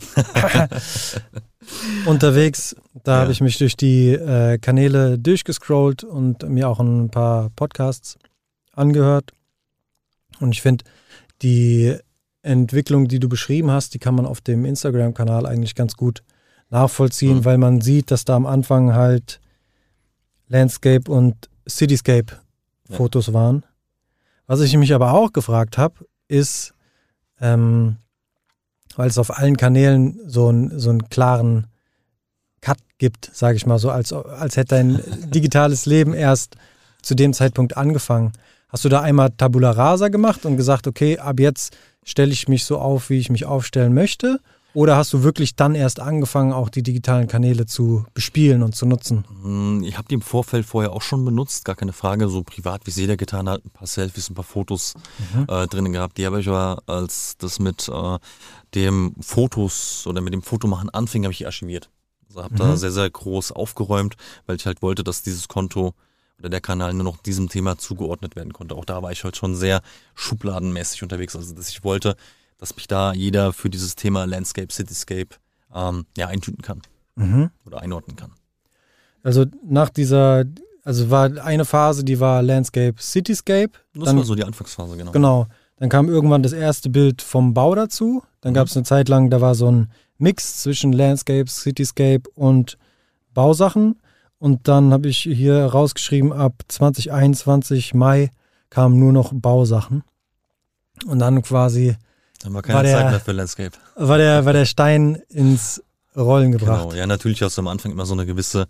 unterwegs. Da habe ich mich durch die Kanäle durchgescrollt und mir auch ein paar Podcasts angehört. Und ich finde, die Entwicklung, die du beschrieben hast, die kann man auf dem Instagram-Kanal eigentlich ganz gut nachvollziehen, weil man sieht, dass da am Anfang halt Landscape und Cityscape-Fotos waren. Was ich mich aber auch gefragt habe, ist, weil es auf allen Kanälen so einen klaren Cut gibt, sage ich mal so, als hätte dein digitales Leben erst zu dem Zeitpunkt angefangen. Hast du da einmal Tabula Rasa gemacht und gesagt, okay, ab jetzt stelle ich mich so auf, wie ich mich aufstellen möchte? Oder hast du wirklich dann erst angefangen, auch die digitalen Kanäle zu bespielen und zu nutzen? Ich habe die im Vorfeld vorher auch schon benutzt, gar keine Frage, so privat, wie es jeder getan hat, ein paar Selfies, ein paar Fotos drin gehabt. Die habe ich aber, als das mit dem Fotos oder mit dem Fotomachen anfing, habe ich archiviert. Also habe da sehr, sehr groß aufgeräumt, weil ich halt wollte, dass dieses Konto oder der Kanal nur noch diesem Thema zugeordnet werden konnte. Auch da war ich halt schon sehr schubladenmäßig unterwegs, also dass ich wollte, dass mich da jeder für dieses Thema Landscape, Cityscape eintüten kann oder einordnen kann. Also war eine Phase, die war Landscape, Cityscape. Das war so die Anfangsphase, genau. Genau. Dann kam irgendwann das erste Bild vom Bau dazu. Dann gab es eine Zeit lang, da war so ein Mix zwischen Landscape, Cityscape und Bausachen. Und dann habe ich hier rausgeschrieben, ab 2021 Mai kamen nur noch Bausachen. Und dann quasi dann war keine Zeit mehr für Landscape. War der Stein ins Rollen gebracht. Genau, ja, natürlich hast du am Anfang immer so eine gewisse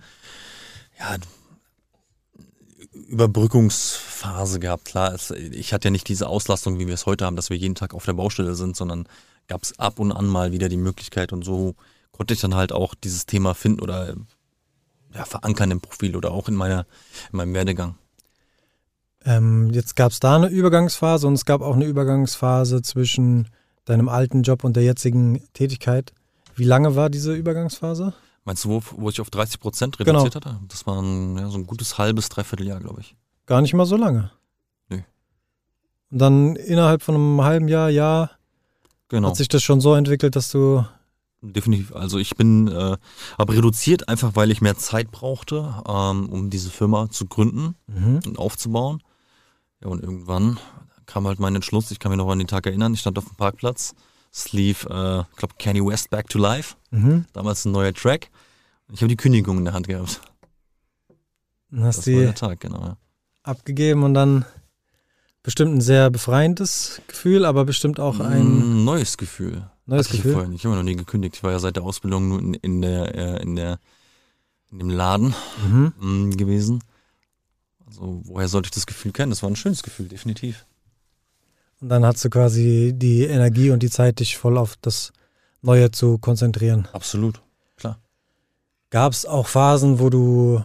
Überbrückungsphase gehabt. Klar, ich hatte ja nicht diese Auslastung, wie wir es heute haben, dass wir jeden Tag auf der Baustelle sind, sondern gab es ab und an mal wieder die Möglichkeit und so konnte ich dann halt auch dieses Thema finden oder verankern im Profil oder auch in meinem Werdegang. Jetzt gab es da eine Übergangsphase und es gab auch eine Übergangsphase zwischen deinem alten Job und der jetzigen Tätigkeit. Wie lange war diese Übergangsphase? Meinst du, wo ich auf 30% reduziert hatte? Das war so ein gutes halbes, dreiviertel Jahr, glaube ich. Gar nicht mal so lange? Nö. Und dann innerhalb von einem halben Jahr hat sich das schon so entwickelt, dass du... Definitiv. Also ich habe reduziert, einfach weil ich mehr Zeit brauchte, um diese Firma zu gründen und aufzubauen. Ja, und irgendwann kam halt mein Entschluss, ich kann mich noch an den Tag erinnern, ich stand auf dem Parkplatz, es lief, ich glaube, Kanye West Back to Life, damals ein neuer Track. Ich habe die Kündigung in der Hand gehabt. Das war der Tag, genau. Ja. Abgegeben und dann bestimmt ein sehr befreiendes Gefühl, aber bestimmt auch ein neues Gefühl. Neues Hatte ich Gefühl? vorher nicht. Ich habe noch nie gekündigt. Ich war ja seit der Ausbildung nur in dem Laden gewesen. Also woher sollte ich das Gefühl kennen? Das war ein schönes Gefühl, definitiv. Und dann hast du quasi die Energie und die Zeit, dich voll auf das Neue zu konzentrieren. Absolut, klar. Gab es auch Phasen, wo du,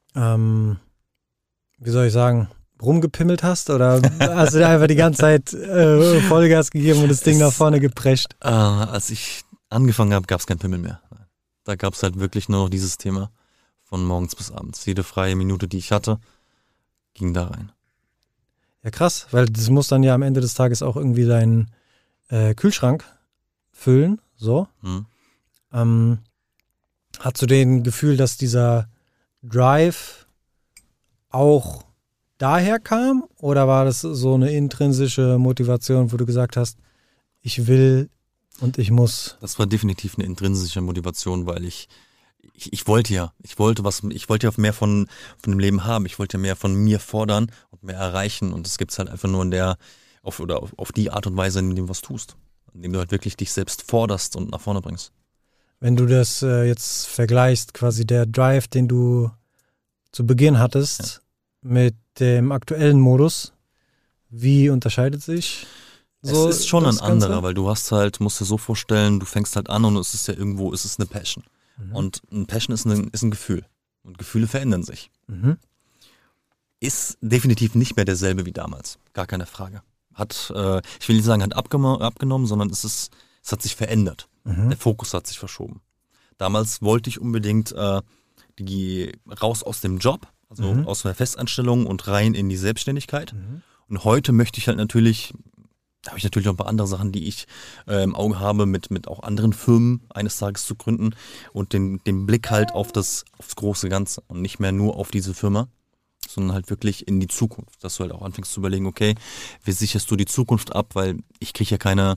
wie soll ich sagen, rumgepimmelt hast? Oder hast du da einfach die ganze Zeit Vollgas gegeben und das Ding nach vorne geprescht? Als ich angefangen habe, gab es kein Pimmel mehr. Da gab es halt wirklich nur noch dieses Thema von morgens bis abends. Jede freie Minute, die ich hatte, ging da rein. Ja, krass, weil das muss dann ja am Ende des Tages auch irgendwie deinen Kühlschrank füllen, so. Hast du den Gefühl, dass dieser Drive auch daher kam? Oder war das so eine intrinsische Motivation, wo du gesagt hast, ich will und ich muss? Das war definitiv eine intrinsische Motivation, weil ich wollte ja mehr von dem Leben haben. Ich wollte ja mehr von mir fordern und mehr erreichen. Und das gibt's halt einfach nur auf die Art und Weise, in dem du was tust. Indem du halt wirklich dich selbst forderst und nach vorne bringst. Wenn du das jetzt vergleichst, quasi der Drive, den du zu Beginn hattest, mit dem aktuellen Modus, wie unterscheidet sich so? Es ist schon ein das Ganze? anderer, weil musst dir so vorstellen, du fängst halt an und es ist eine Passion. Und ein Passion ist ein Gefühl. Und Gefühle verändern sich. Ist definitiv nicht mehr derselbe wie damals. Gar keine Frage. Ich will nicht sagen, hat abgenommen, sondern es hat sich verändert. Der Fokus hat sich verschoben. Damals wollte ich unbedingt raus aus dem Job, also aus der Festanstellung und rein in die Selbstständigkeit. Und heute möchte ich halt habe ich natürlich noch ein paar andere Sachen, die ich im Auge habe, mit auch anderen Firmen eines Tages zu gründen und den Blick halt aufs große Ganze und nicht mehr nur auf diese Firma, sondern halt wirklich in die Zukunft, dass du halt auch anfängst zu überlegen, okay, wie sicherst du die Zukunft ab, weil ich kriege ja keine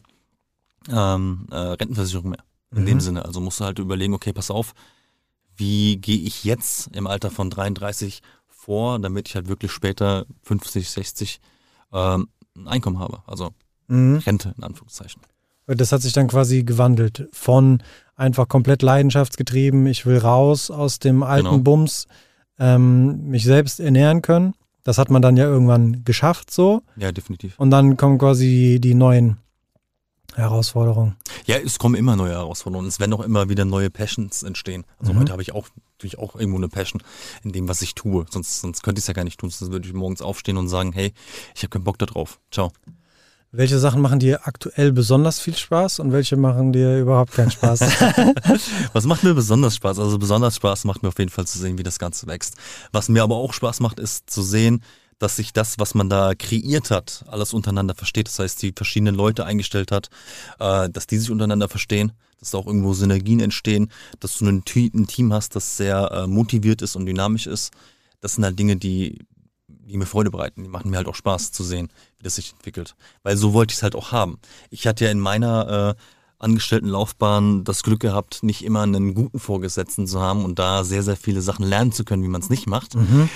Rentenversicherung mehr in dem Sinne. Also musst du halt überlegen, okay, pass auf, wie gehe ich jetzt im Alter von 33 vor, damit ich halt wirklich später 50, 60 ein Einkommen habe, also Rente in Anführungszeichen. Das hat sich dann quasi gewandelt von einfach komplett leidenschaftsgetrieben, ich will raus aus dem alten Bums, mich selbst ernähren können. Das hat man dann ja irgendwann geschafft so. Ja, definitiv. Und dann kommen quasi die neuen Herausforderungen. Ja, es kommen immer neue Herausforderungen. Es werden auch immer wieder neue Passions entstehen. Also heute habe ich natürlich auch irgendwo eine Passion in dem, was ich tue. Sonst könnte ich es ja gar nicht tun. Sonst würde ich morgens aufstehen und sagen, hey, ich habe keinen Bock da drauf. Ciao. Welche Sachen machen dir aktuell besonders viel Spaß und welche machen dir überhaupt keinen Spaß? Was macht mir besonders Spaß? Also besonders Spaß macht mir auf jeden Fall zu sehen, wie das Ganze wächst. Was mir aber auch Spaß macht, ist zu sehen, dass sich das, was man da kreiert hat, alles untereinander versteht. Das heißt, die verschiedenen Leute eingestellt hat, dass die sich untereinander verstehen, dass da auch irgendwo Synergien entstehen, dass du ein Team hast, das sehr motiviert ist und dynamisch ist. Das sind halt Dinge, die mir Freude bereiten. Die machen mir halt auch Spaß zu sehen, wie das sich entwickelt. Weil so wollte ich es halt auch haben. Ich hatte ja in meiner Angestelltenlaufbahn das Glück gehabt, nicht immer einen guten Vorgesetzten zu haben und da sehr, sehr viele Sachen lernen zu können, wie man es nicht macht,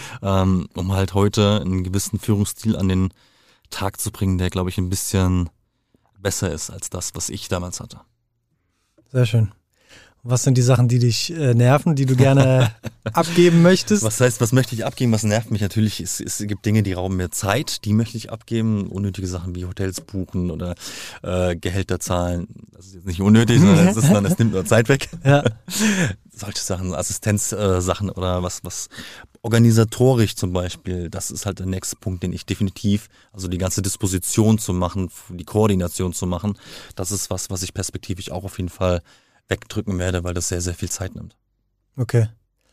um halt heute einen gewissen Führungsstil an den Tag zu bringen, der, glaube ich, ein bisschen besser ist als das, was ich damals hatte. Sehr schön. Was sind die Sachen, die dich nerven, die du gerne abgeben möchtest? Was möchte ich abgeben? Was nervt mich natürlich? Es gibt Dinge, die rauben mir Zeit, die möchte ich abgeben. Unnötige Sachen wie Hotels buchen oder Gehälter zahlen. Das ist jetzt nicht unnötig, sondern das nimmt nur Zeit weg. Ja. Solche Sachen, Assistenzsachen oder was organisatorisch zum Beispiel, das ist halt der nächste Punkt, den ich definitiv, also die ganze Disposition zu machen, die Koordination zu machen, das ist was ich perspektivisch auch auf jeden Fall wegdrücken werde, weil das sehr, sehr viel Zeit nimmt. Okay.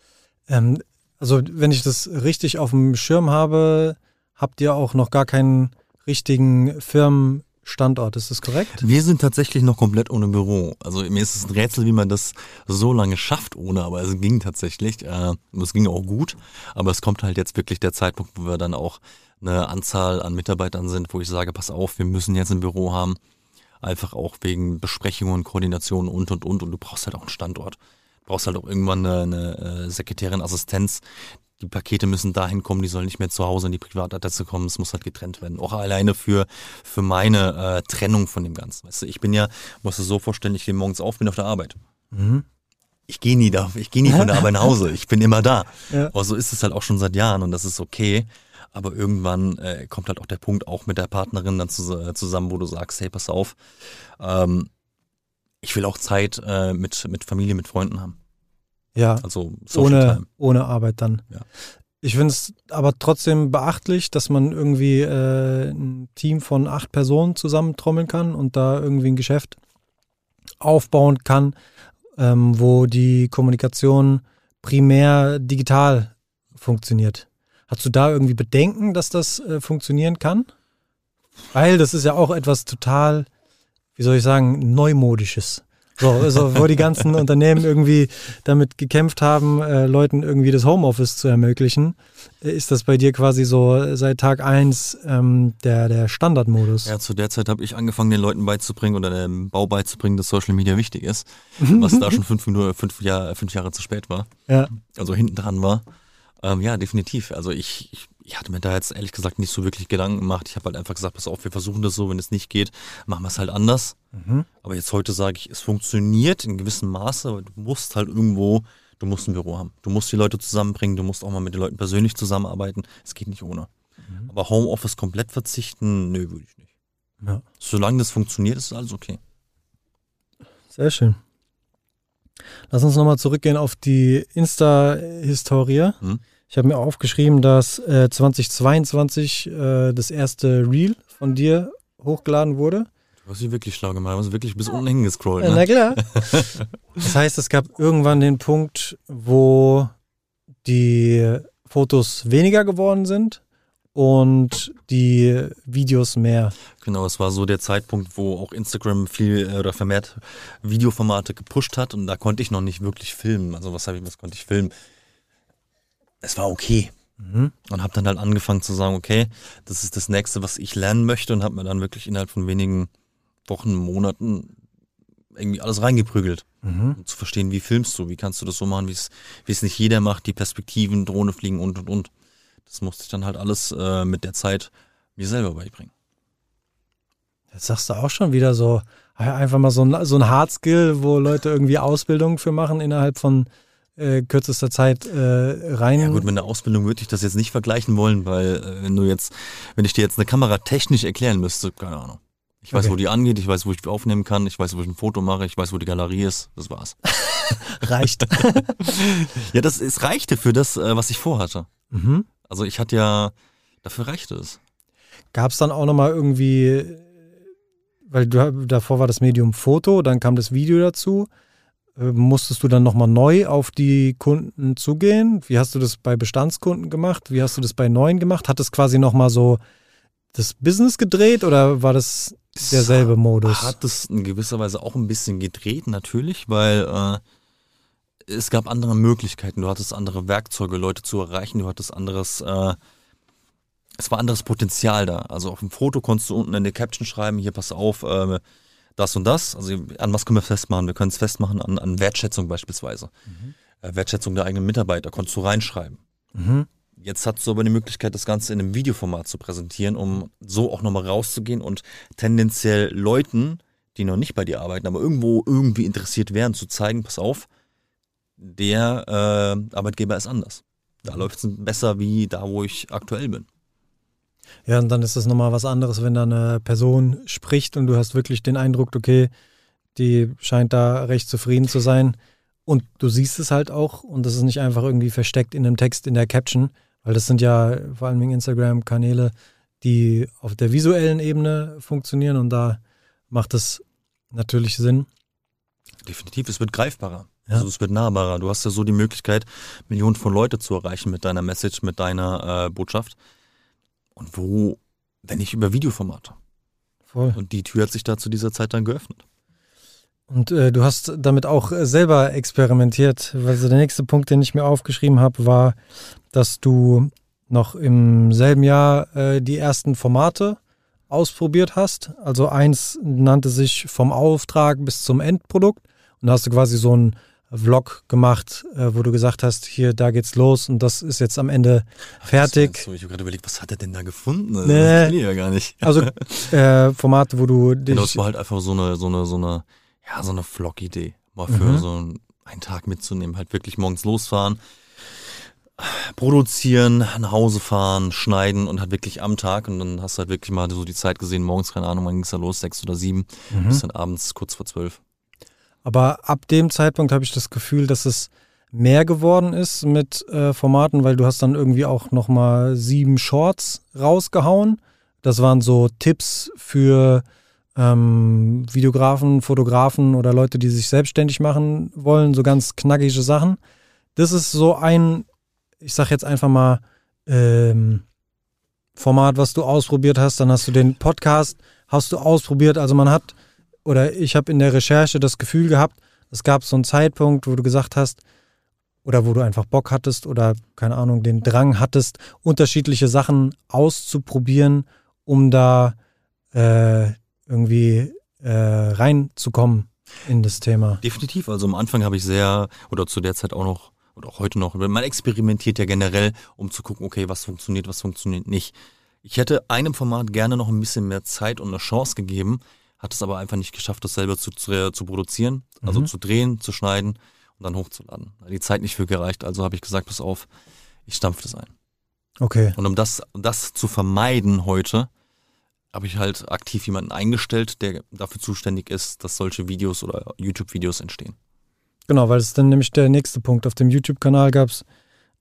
Also wenn ich das richtig auf dem Schirm habe, habt ihr auch noch gar keinen richtigen Firmenstandort, ist das korrekt? Wir sind tatsächlich noch komplett ohne Büro. Also mir ist es ein Rätsel, wie man das so lange schafft ohne, aber es ging tatsächlich. Es ging auch gut, aber es kommt halt jetzt wirklich der Zeitpunkt, wo wir dann auch eine Anzahl an Mitarbeitern sind, wo ich sage, pass auf, wir müssen jetzt ein Büro haben. Einfach auch wegen Besprechungen, Koordination und du brauchst halt auch einen Standort. Du brauchst halt auch irgendwann eine Sekretärin, Assistenz, die Pakete müssen dahin kommen, die sollen nicht mehr zu Hause in die Privatadresse kommen, es muss halt getrennt werden. Auch alleine für meine Trennung von dem Ganzen. Weißt du, ich bin ja, musst du so vorstellen, ich stehe morgens auf, bin auf der Arbeit. Mhm. Ich gehe nie von der Arbeit nach Hause, ich bin immer da. Ja. Aber so ist es halt auch schon seit Jahren und das ist okay. Aber irgendwann kommt halt auch der Punkt, auch mit der Partnerin dann zusammen, wo du sagst, hey, pass auf, ich will auch Zeit mit Familie, mit Freunden haben. Ja, also Social Time. Ohne Arbeit dann. Ja. Ich finde es aber trotzdem beachtlich, dass man irgendwie ein Team von 8 Personen zusammentrommeln kann und da irgendwie ein Geschäft aufbauen kann, wo die Kommunikation primär digital funktioniert. Hast du da irgendwie Bedenken, dass das funktionieren kann? Weil das ist ja auch etwas total, wie soll ich sagen, Neumodisches. So, also wo die ganzen Unternehmen irgendwie damit gekämpft haben, Leuten irgendwie das Homeoffice zu ermöglichen, ist das bei dir quasi so seit Tag 1 der Standardmodus. Ja, zu der Zeit habe ich angefangen, den Leuten beizubringen oder dem Bau beizubringen, dass Social Media wichtig ist, was da schon 5 Jahre zu spät war. Ja. Also hinten dran war. Ja, definitiv. Also ich hatte mir da jetzt ehrlich gesagt nicht so wirklich Gedanken gemacht. Ich habe halt einfach gesagt, pass auf, wir versuchen das so, wenn es nicht geht, machen wir es halt anders. Mhm. Aber jetzt heute sage ich, es funktioniert in gewissem Maße, aber du musst halt irgendwo, du musst ein Büro haben. Du musst die Leute zusammenbringen, du musst auch mal mit den Leuten persönlich zusammenarbeiten. Es geht nicht ohne. Mhm. Aber Homeoffice komplett verzichten, nö, würde ich nicht. Ja. Solange das funktioniert, ist alles okay. Sehr schön. Lass uns nochmal zurückgehen auf die Insta-Historie. Ich habe mir aufgeschrieben, dass 2022 das erste Reel von dir hochgeladen wurde. Du hast dich wirklich schlau gemacht, du hast wirklich bis unten hingescrollt. Ne? Na klar. Das heißt, es gab irgendwann den Punkt, wo die Fotos weniger geworden sind und die Videos mehr. Genau, es war so der Zeitpunkt, wo auch Instagram viel oder vermehrt Videoformate gepusht hat und da konnte ich noch nicht wirklich filmen. Also was konnte ich filmen? Es war okay. Und habe dann halt angefangen zu sagen, okay, das ist das Nächste, was ich lernen möchte und habe mir dann wirklich innerhalb von wenigen Wochen, Monaten irgendwie alles reingeprügelt. Um zu verstehen, wie filmst du, wie kannst du das so machen, wie es nicht jeder macht, die Perspektiven, Drohne fliegen und. Das musste ich dann halt alles mit der Zeit mir selber beibringen. Jetzt sagst du auch schon wieder so, einfach mal so ein Hard-Skill, wo Leute irgendwie Ausbildung für machen innerhalb von kürzester Zeit rein. Ja gut, mit einer Ausbildung würde ich das jetzt nicht vergleichen wollen, weil wenn ich dir jetzt eine Kamera technisch erklären müsste, keine Ahnung. Ich weiß, wo die angeht, ich weiß, wo ich aufnehmen kann, ich weiß, wo ich ein Foto mache, ich weiß, wo die Galerie ist, das war's. Reicht. Ja, es reichte für das, was ich vorhatte. Mhm. Also ich hatte ja, dafür reichte es. Gab es dann auch nochmal irgendwie, weil davor war das Medium Foto, dann kam das Video dazu, musstest du dann nochmal neu auf die Kunden zugehen? Wie hast du das bei Bestandskunden gemacht? Wie hast du das bei neuen gemacht? Hat das quasi nochmal so das Business gedreht oder war das derselbe Modus? Hat es in gewisser Weise auch ein bisschen gedreht, natürlich, weil es gab andere Möglichkeiten. Du hattest andere Werkzeuge, Leute zu erreichen. Du hattest es war anderes Potenzial da. Also auf dem Foto konntest du unten in der Caption schreiben, hier pass auf, das und das. Also an was können wir festmachen? Wir können es festmachen an Wertschätzung beispielsweise. Wertschätzung der eigenen Mitarbeiter konntest du reinschreiben. Jetzt hast du aber die Möglichkeit, das Ganze in einem Videoformat zu präsentieren, um so auch nochmal rauszugehen und tendenziell Leuten, die noch nicht bei dir arbeiten, aber irgendwo irgendwie interessiert wären, zu zeigen, pass auf, der Arbeitgeber ist anders. Da läuft es besser wie da, wo ich aktuell bin. Ja, und dann ist das nochmal was anderes, wenn da eine Person spricht und du hast wirklich den Eindruck, okay, die scheint da recht zufrieden zu sein und du siehst es halt auch und das ist nicht einfach irgendwie versteckt in einem Text in der Caption, weil das sind ja vor allem Instagram-Kanäle, die auf der visuellen Ebene funktionieren und da macht es natürlich Sinn. Definitiv, es wird greifbarer. Ja. Also es wird nahbarer. Du hast ja so die Möglichkeit, Millionen von Leuten zu erreichen mit deiner Message, mit deiner Botschaft. Und wenn nicht über Videoformate. Voll. Und die Tür hat sich da zu dieser Zeit dann geöffnet. Und du hast damit auch selber experimentiert. Also der nächste Punkt, den ich mir aufgeschrieben habe, war, dass du noch im selben Jahr die ersten Formate ausprobiert hast. Also eins nannte sich vom Auftrag bis zum Endprodukt. Und da hast du quasi so ein Vlog gemacht, wo du gesagt hast, hier, da geht's los und das ist jetzt am Ende fertig. So, ich habe gerade überlegt, was hat er denn da gefunden? Das Nee. kenne ich ja gar nicht. Also Formate, wo du dich... Genau, es war halt einfach so eine Vlog-Idee. Mal für so einen Tag mitzunehmen. Halt wirklich morgens losfahren, produzieren, nach Hause fahren, schneiden und halt wirklich am Tag. Und dann hast du halt wirklich mal so die Zeit gesehen, morgens, keine Ahnung, wann ging es da los, 6 oder 7, bis dann abends kurz vor 12. Aber ab dem Zeitpunkt habe ich das Gefühl, dass es mehr geworden ist mit Formaten, weil du hast dann irgendwie auch nochmal 7 Shorts rausgehauen. Das waren so Tipps für Videografen, Fotografen oder Leute, die sich selbstständig machen wollen, so ganz knackige Sachen. Das ist so ein, ich sag jetzt einfach mal, Format, was du ausprobiert hast. Dann hast du den Podcast, hast du ausprobiert. Also ich habe in der Recherche das Gefühl gehabt, es gab so einen Zeitpunkt, wo du gesagt hast, oder wo du einfach Bock hattest oder, keine Ahnung, den Drang hattest, unterschiedliche Sachen auszuprobieren, um da irgendwie reinzukommen in das Thema. Definitiv, also am Anfang habe ich oder zu der Zeit auch noch, oder auch heute noch, man experimentiert ja generell, um zu gucken, okay, was funktioniert nicht. Ich hätte einem Format gerne noch ein bisschen mehr Zeit und eine Chance gegeben, hat es aber einfach nicht geschafft, das selber zu produzieren, also zu drehen, zu schneiden und dann hochzuladen. Da hat die Zeit nicht für gereicht, also habe ich gesagt, pass auf, ich stampfe das ein. Okay. Und um das zu vermeiden heute, habe ich halt aktiv jemanden eingestellt, der dafür zuständig ist, dass solche Videos oder YouTube-Videos entstehen. Genau, weil es dann nämlich der nächste Punkt. Auf dem YouTube-Kanal gab es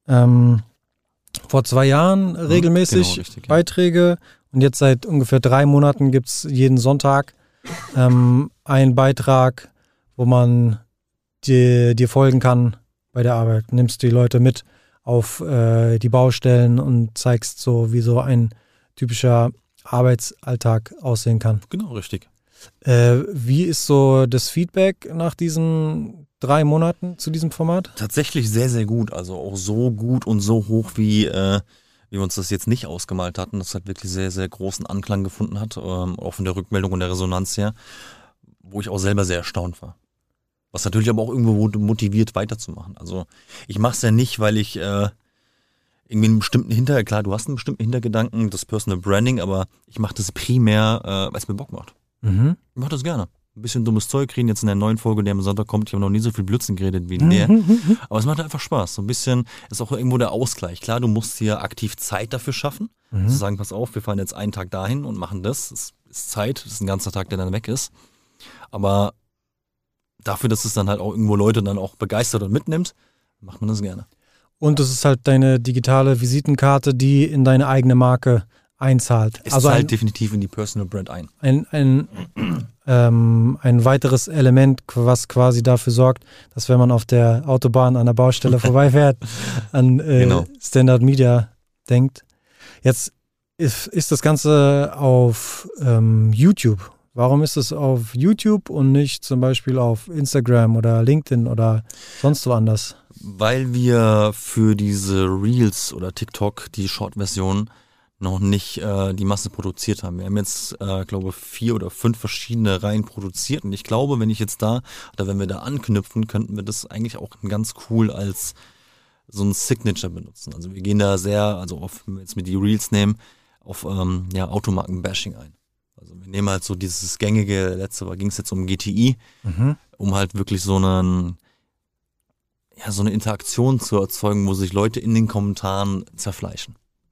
vor 2 Jahren regelmäßig genau, richtig, ja. Beiträge und jetzt seit ungefähr 3 Monaten gibt es jeden Sonntag einen Beitrag, wo man dir folgen kann bei der Arbeit. Nimmst die Leute mit auf die Baustellen und zeigst so, wie so ein typischer Arbeitsalltag aussehen kann. Genau, richtig. Wie ist so das Feedback nach diesen 3 Monaten zu diesem Format? Tatsächlich sehr, sehr gut. Also auch so gut und so hoch, wie wir uns das jetzt nicht ausgemalt hatten. Das hat wirklich sehr, sehr großen Anklang gefunden hat, auch von der Rückmeldung und der Resonanz her, wo ich auch selber sehr erstaunt war. Was natürlich aber auch irgendwo motiviert, weiterzumachen. Also ich mache es ja nicht, weil ich irgendwie einen bestimmten klar, du hast einen bestimmten Hintergedanken, das Personal Branding, aber ich mache das primär, weil es mir Bock macht. Ich mache das gerne. Ein bisschen dummes Zeug reden jetzt in der neuen Folge, der am Sonntag kommt. Ich habe noch nie so viel Blödsinn geredet wie in der. Aber es macht einfach Spaß. So ein bisschen ist auch irgendwo der Ausgleich. Klar, du musst hier aktiv Zeit dafür schaffen. Zu sagen, pass auf, wir fahren jetzt einen Tag dahin und machen das. Das ist Zeit, das ist ein ganzer Tag, der dann weg ist. Aber dafür, dass es dann halt auch irgendwo Leute dann auch begeistert und mitnimmt, macht man das gerne. Und es ist halt deine digitale Visitenkarte, die in deine eigene Marke einzahlt. Es also zahlt definitiv in die Personal Brand ein. Ein weiteres Element, was quasi dafür sorgt, dass wenn man auf der Autobahn an der Baustelle vorbeifährt, an Genau. Standard Media denkt. Jetzt ist das Ganze auf YouTube. Warum ist es auf YouTube und nicht zum Beispiel auf Instagram oder LinkedIn oder sonst woanders? Weil wir für diese Reels oder TikTok, die Short-Version, noch nicht die Masse produziert haben. Wir haben jetzt, glaube ich, 4 oder 5 verschiedene Reihen produziert und ich glaube, wenn wir da anknüpfen, könnten wir das eigentlich auch ganz cool als so ein Signature benutzen. Also wir gehen da sehr, wenn wir jetzt mit die Reels nehmen, auf Automarken-Bashing ein. Also wir nehmen halt so dieses gängige, ging es jetzt um GTI, um halt wirklich so eine Interaktion zu erzeugen, wo sich Leute in den Kommentaren zerfleischen.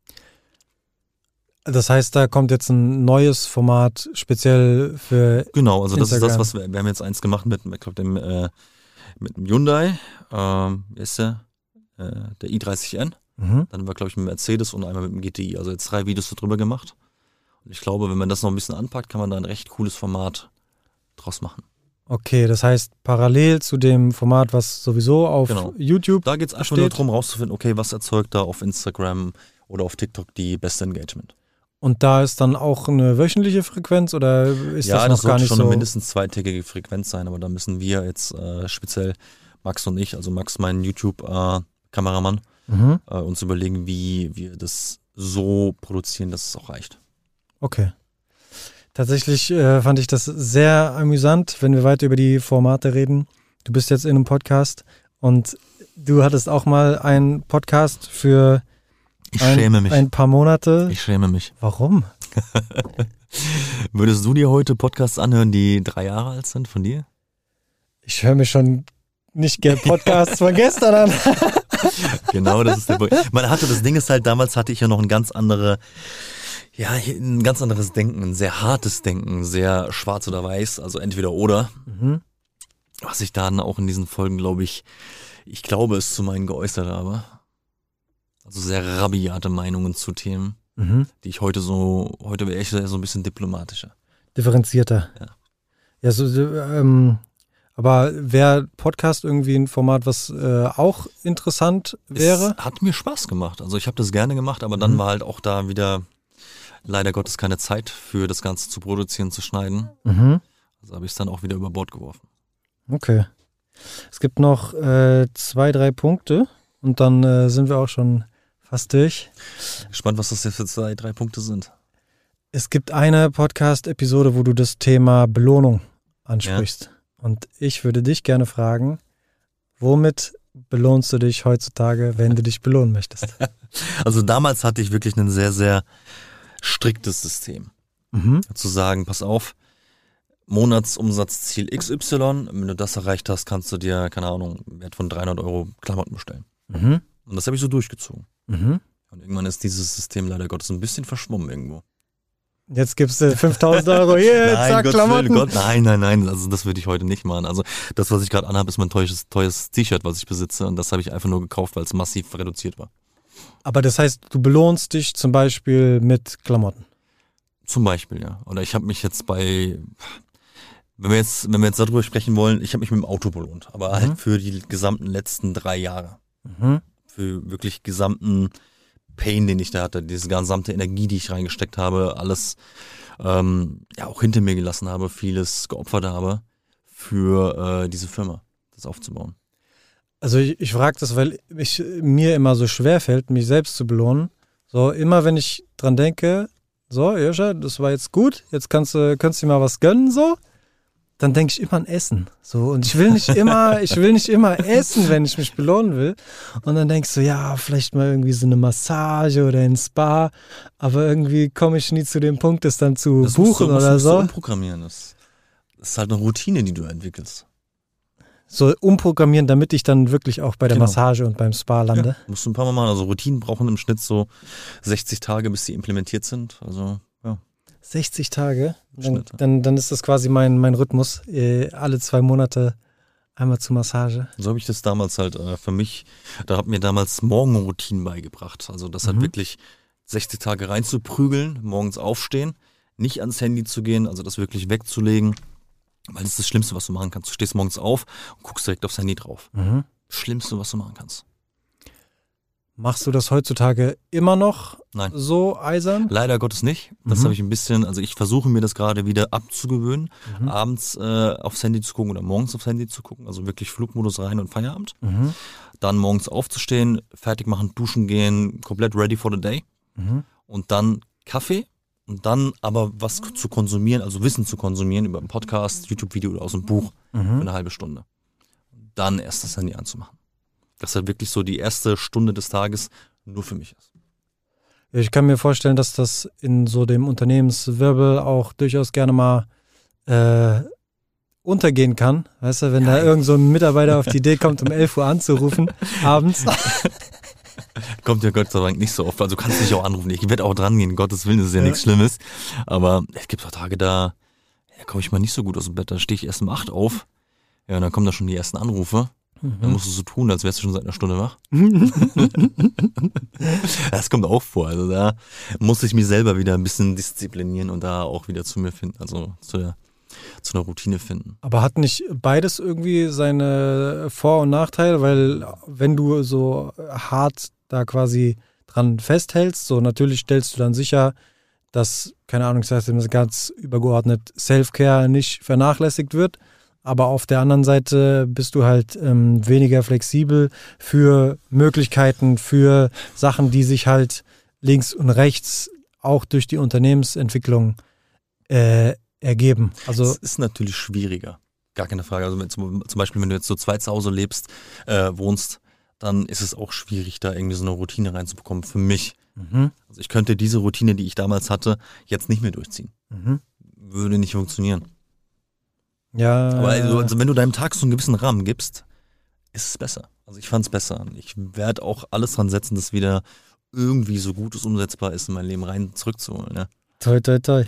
Das heißt, da kommt jetzt ein neues Format speziell für Genau, also das Instagram. ist das, wir haben jetzt eins gemacht mit dem Hyundai, wie ist der i30N. Dann haben wir, glaube ich, mit dem Mercedes und einmal mit dem GTI. Also jetzt 3 Videos darüber gemacht. Und ich glaube, wenn man das noch ein bisschen anpackt, kann man da ein recht cooles Format draus machen. Okay, das heißt, parallel zu dem Format, was sowieso auf YouTube Da geht es einfach nur darum, rauszufinden, okay, was erzeugt da auf Instagram oder auf TikTok die beste Engagement. Und da ist dann auch eine wöchentliche Frequenz oder ist das noch gar nicht so? Ja, das sollte schon eine mindestens 2-tägige Frequenz sein, aber da müssen wir jetzt speziell Max und ich, also Max, mein YouTube-Kameramann, uns überlegen, wie wir das so produzieren, dass es auch reicht. Okay. Tatsächlich fand ich das sehr amüsant, wenn wir weiter über die Formate reden, du bist jetzt in einem Podcast und du hattest auch mal einen Podcast für ein paar Monate. Ich schäme mich. Warum? Würdest du dir heute Podcasts anhören, die 3 Jahre alt sind von dir? Ich höre mir schon nicht gerne Podcasts von gestern an. Genau, das ist der Punkt. Das Ding ist halt, damals hatte ich ja noch ein ganz anderes Denken, ein sehr hartes Denken, sehr schwarz oder weiß, also entweder oder. Mhm. Was ich dann auch in diesen Folgen, ich glaube es zu meinen geäußert habe. Also sehr rabiate Meinungen zu Themen, die ich heute wäre ich so ein bisschen diplomatischer. Differenzierter. Ja, aber wäre Podcast irgendwie ein Format, was auch interessant wäre? Es hat mir Spaß gemacht. Also ich habe das gerne gemacht, aber dann war halt auch da wieder leider Gottes keine Zeit für das Ganze zu produzieren, zu schneiden. Also habe ich es dann auch wieder über Bord geworfen. Okay. Es gibt noch 2, 3 Punkte und dann sind wir auch schon fast durch. Gespannt, was das jetzt für 2, 3 Punkte sind. Es gibt eine Podcast-Episode, wo du das Thema Belohnung ansprichst. Ja. Und ich würde dich gerne fragen, womit belohnst du dich heutzutage, wenn du dich belohnen möchtest? Also damals hatte ich wirklich ein sehr, sehr striktes System. Zu sagen, pass auf, Monatsumsatzziel XY, wenn du das erreicht hast, kannst du dir, keine Ahnung, einen Wert von 300 € Klamotten bestellen. Und das habe ich so durchgezogen. Und irgendwann ist dieses System leider Gottes ein bisschen verschwommen irgendwo. Jetzt gibst du 5.000 € hier, zack, Klamotten. Nein, also das würde ich heute nicht machen. Also das, was ich gerade anhabe, ist mein teures T-Shirt, was ich besitze und das habe ich einfach nur gekauft, weil es massiv reduziert war. Aber das heißt, du belohnst dich zum Beispiel mit Klamotten? Zum Beispiel, ja. Oder ich habe mich jetzt wenn wir jetzt darüber sprechen wollen, ich habe mich mit dem Auto belohnt, aber halt für die gesamten letzten 3 Jahre. Für wirklich gesamten Pain, den ich da hatte, diese gesamte Energie, die ich reingesteckt habe, alles auch hinter mir gelassen habe, vieles geopfert habe für diese Firma, das aufzubauen. Also ich frage das, weil mir immer so schwer fällt, mich selbst zu belohnen. So immer wenn ich dran denke, so Joscha, das war jetzt gut, jetzt kannst du dir mal was gönnen, so. Dann denke ich immer an Essen. So, und ich will nicht immer essen, wenn ich mich belohnen will. Und dann denkst du, ja, vielleicht mal irgendwie so eine Massage oder ein Spa, aber irgendwie komme ich nie zu dem Punkt, das dann zu buchen oder so. Das musst du umprogrammieren. Das ist halt eine Routine, die du entwickelst. So umprogrammieren, damit ich dann wirklich auch bei der Massage und beim Spa lande. Ja, musst du ein paar Mal machen. Also Routinen brauchen im Schnitt so 60 Tage, bis sie implementiert sind. Also, ja. 60 Tage? Dann ist das quasi mein Rhythmus. Alle 2 Monate einmal zur Massage. So habe ich das damals halt für mich, da hat mir damals Morgenroutinen beigebracht. Also das hat wirklich 60 Tage reinzuprügeln, morgens aufstehen, nicht ans Handy zu gehen, also das wirklich wegzulegen, weil das ist das Schlimmste, was du machen kannst. Du stehst morgens auf und guckst direkt aufs Handy drauf. Das Schlimmste, was du machen kannst. Machst du das heutzutage immer noch Nein. so eisern? Leider Gottes nicht. Das habe ich ein bisschen, also ich versuche mir das gerade wieder abzugewöhnen, abends aufs Handy zu gucken oder morgens aufs Handy zu gucken, also wirklich Flugmodus rein und Feierabend. Dann morgens aufzustehen, fertig machen, duschen gehen, komplett ready for the day. Und dann Kaffee und dann aber was zu konsumieren, also Wissen zu konsumieren über einen Podcast, YouTube-Video oder aus einem Buch für eine halbe Stunde. Dann erst das Handy anzumachen. Dass halt wirklich so die erste Stunde des Tages nur für mich ist. Ich kann mir vorstellen, dass das in so dem Unternehmenswirbel auch durchaus gerne mal untergehen kann. Weißt du, wenn da irgend so ein Mitarbeiter auf die Idee kommt, um 11 Uhr anzurufen, abends. Kommt ja Gott sei Dank nicht so oft. Also kannst du dich auch anrufen. Ich werde auch dran gehen, Gottes Willen, das ist ja nichts Schlimmes. Aber es gibt auch Tage, da komme ich mal nicht so gut aus dem Bett. Da stehe ich erst um 8 auf. Ja, und dann kommen da schon die ersten Anrufe. Dann musst du so tun, als wärst du schon seit einer Stunde wach. Das kommt auch vor. Also da muss ich mich selber wieder ein bisschen disziplinieren und da auch wieder zu mir finden, also zu einer Routine finden. Aber hat nicht beides irgendwie seine Vor- und Nachteile? Weil wenn du so hart da quasi dran festhältst, so natürlich stellst du dann sicher, dass, keine Ahnung, ich sage jetzt ganz übergeordnet, Self-Care nicht vernachlässigt wird. Aber auf der anderen Seite bist du halt weniger flexibel für Möglichkeiten, für Sachen, die sich halt links und rechts auch durch die Unternehmensentwicklung ergeben. Also es ist natürlich schwieriger. Gar keine Frage. Also zum Beispiel, wenn du jetzt so zweit zu Hause lebst, wohnst, dann ist es auch schwierig, da irgendwie so eine Routine reinzubekommen für mich. Also ich könnte diese Routine, die ich damals hatte, jetzt nicht mehr durchziehen. Würde nicht funktionieren. Ja. Aber also wenn du deinem Tag so einen gewissen Rahmen gibst, ist es besser. Also ich fand es besser. Ich werde auch alles dran setzen, dass wieder irgendwie so gut es umsetzbar ist, in mein Leben rein zurückzuholen. Ja. Toi, toi, toi.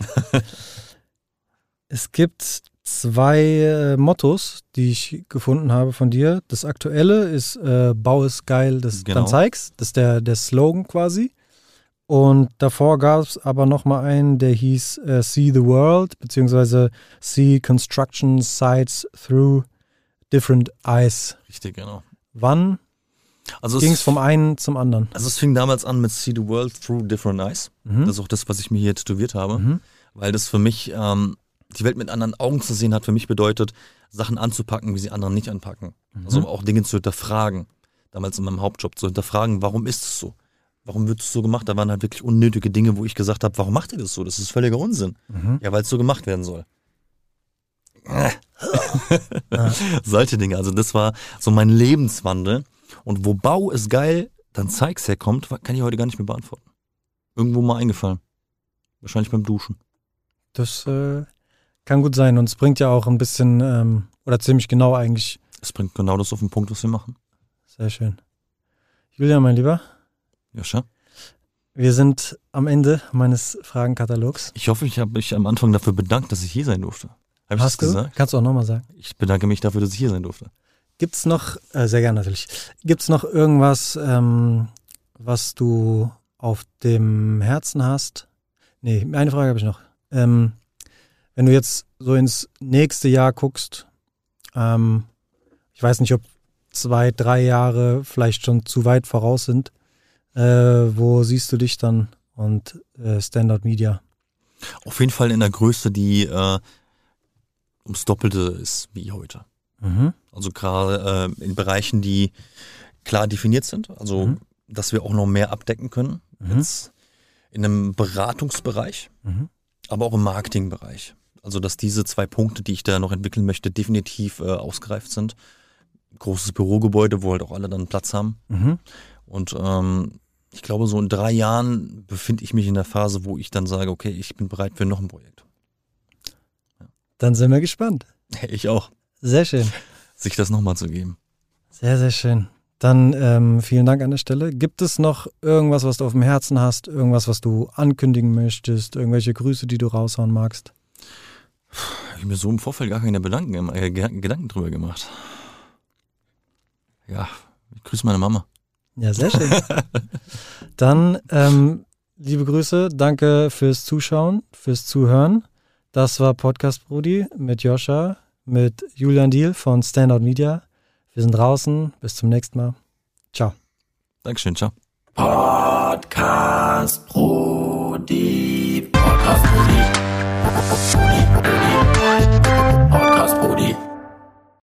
Es gibt 2 Mottos, die ich gefunden habe von dir. Das aktuelle ist Bau ist geil, dann zeig's. Das ist der Slogan quasi. Und davor gab es aber nochmal einen, der hieß See the World, beziehungsweise See Construction Sites Through Different Eyes. Richtig, genau. Wann ging es vom einen zum anderen? Also es fing damals an mit See the World Through Different Eyes. Das ist auch das, was ich mir hier tätowiert habe. Weil das für mich, die Welt mit anderen Augen zu sehen hat, für mich bedeutet, Sachen anzupacken, wie sie anderen nicht anpacken. Also auch Dinge zu hinterfragen. Damals in meinem Hauptjob zu hinterfragen, warum ist es so? Warum wird es so gemacht? Da waren halt wirklich unnötige Dinge, wo ich gesagt habe, warum macht ihr das so? Das ist völliger Unsinn. Ja, weil es so gemacht werden soll. Solche Dinge. Also das war so mein Lebenswandel. Und wo Bau ist geil, dann zeig's herkommt, kann ich heute gar nicht mehr beantworten. Irgendwo mal eingefallen. Wahrscheinlich beim Duschen. Das kann gut sein. Und es bringt ja auch ein bisschen, oder ziemlich genau eigentlich. Es bringt genau das auf den Punkt, was wir machen. Sehr schön. Julian, mein Lieber. Joscha? Wir sind am Ende meines Fragenkatalogs. Ich hoffe, ich habe mich am Anfang dafür bedankt, dass ich hier sein durfte. Habe ich das gesagt? Kannst du auch nochmal sagen. Ich bedanke mich dafür, dass ich hier sein durfte. Gibt's noch, sehr gerne natürlich, gibt's noch irgendwas, was du auf dem Herzen hast? Nee, eine Frage habe ich noch. Wenn du jetzt so ins nächste Jahr guckst, ich weiß nicht, ob 2, 3 Jahre vielleicht schon zu weit voraus sind, wo siehst du dich dann und Standard Media? Auf jeden Fall in der Größe, die ums Doppelte ist wie heute. Also gerade in Bereichen, die klar definiert sind, also dass wir auch noch mehr abdecken können. Jetzt in einem Beratungsbereich, aber auch im Marketingbereich. Also dass diese 2 Punkte, die ich da noch entwickeln möchte, definitiv ausgereift sind. Großes Bürogebäude, wo halt auch alle dann Platz haben. Und ich glaube, so in 3 Jahren befinde ich mich in der Phase, wo ich dann sage, okay, ich bin bereit für noch ein Projekt. Ja. Dann sind wir gespannt. Ich auch. Sehr schön. Sich das nochmal zu geben. Sehr, sehr schön. Dann vielen Dank an der Stelle. Gibt es noch irgendwas, was du auf dem Herzen hast? Irgendwas, was du ankündigen möchtest? Irgendwelche Grüße, die du raushauen magst? Ich habe mir so im Vorfeld gar keine Gedanken drüber gemacht. Ja, ich grüße meine Mama. Ja, sehr schön. Dann liebe Grüße, danke fürs Zuschauen, fürs Zuhören. Das war Podcast Brudi mit Joscha, mit Julian Diehl von Standard Media. Wir sind draußen. Bis zum nächsten Mal. Ciao. Dankeschön, ciao. Podcast Brudi.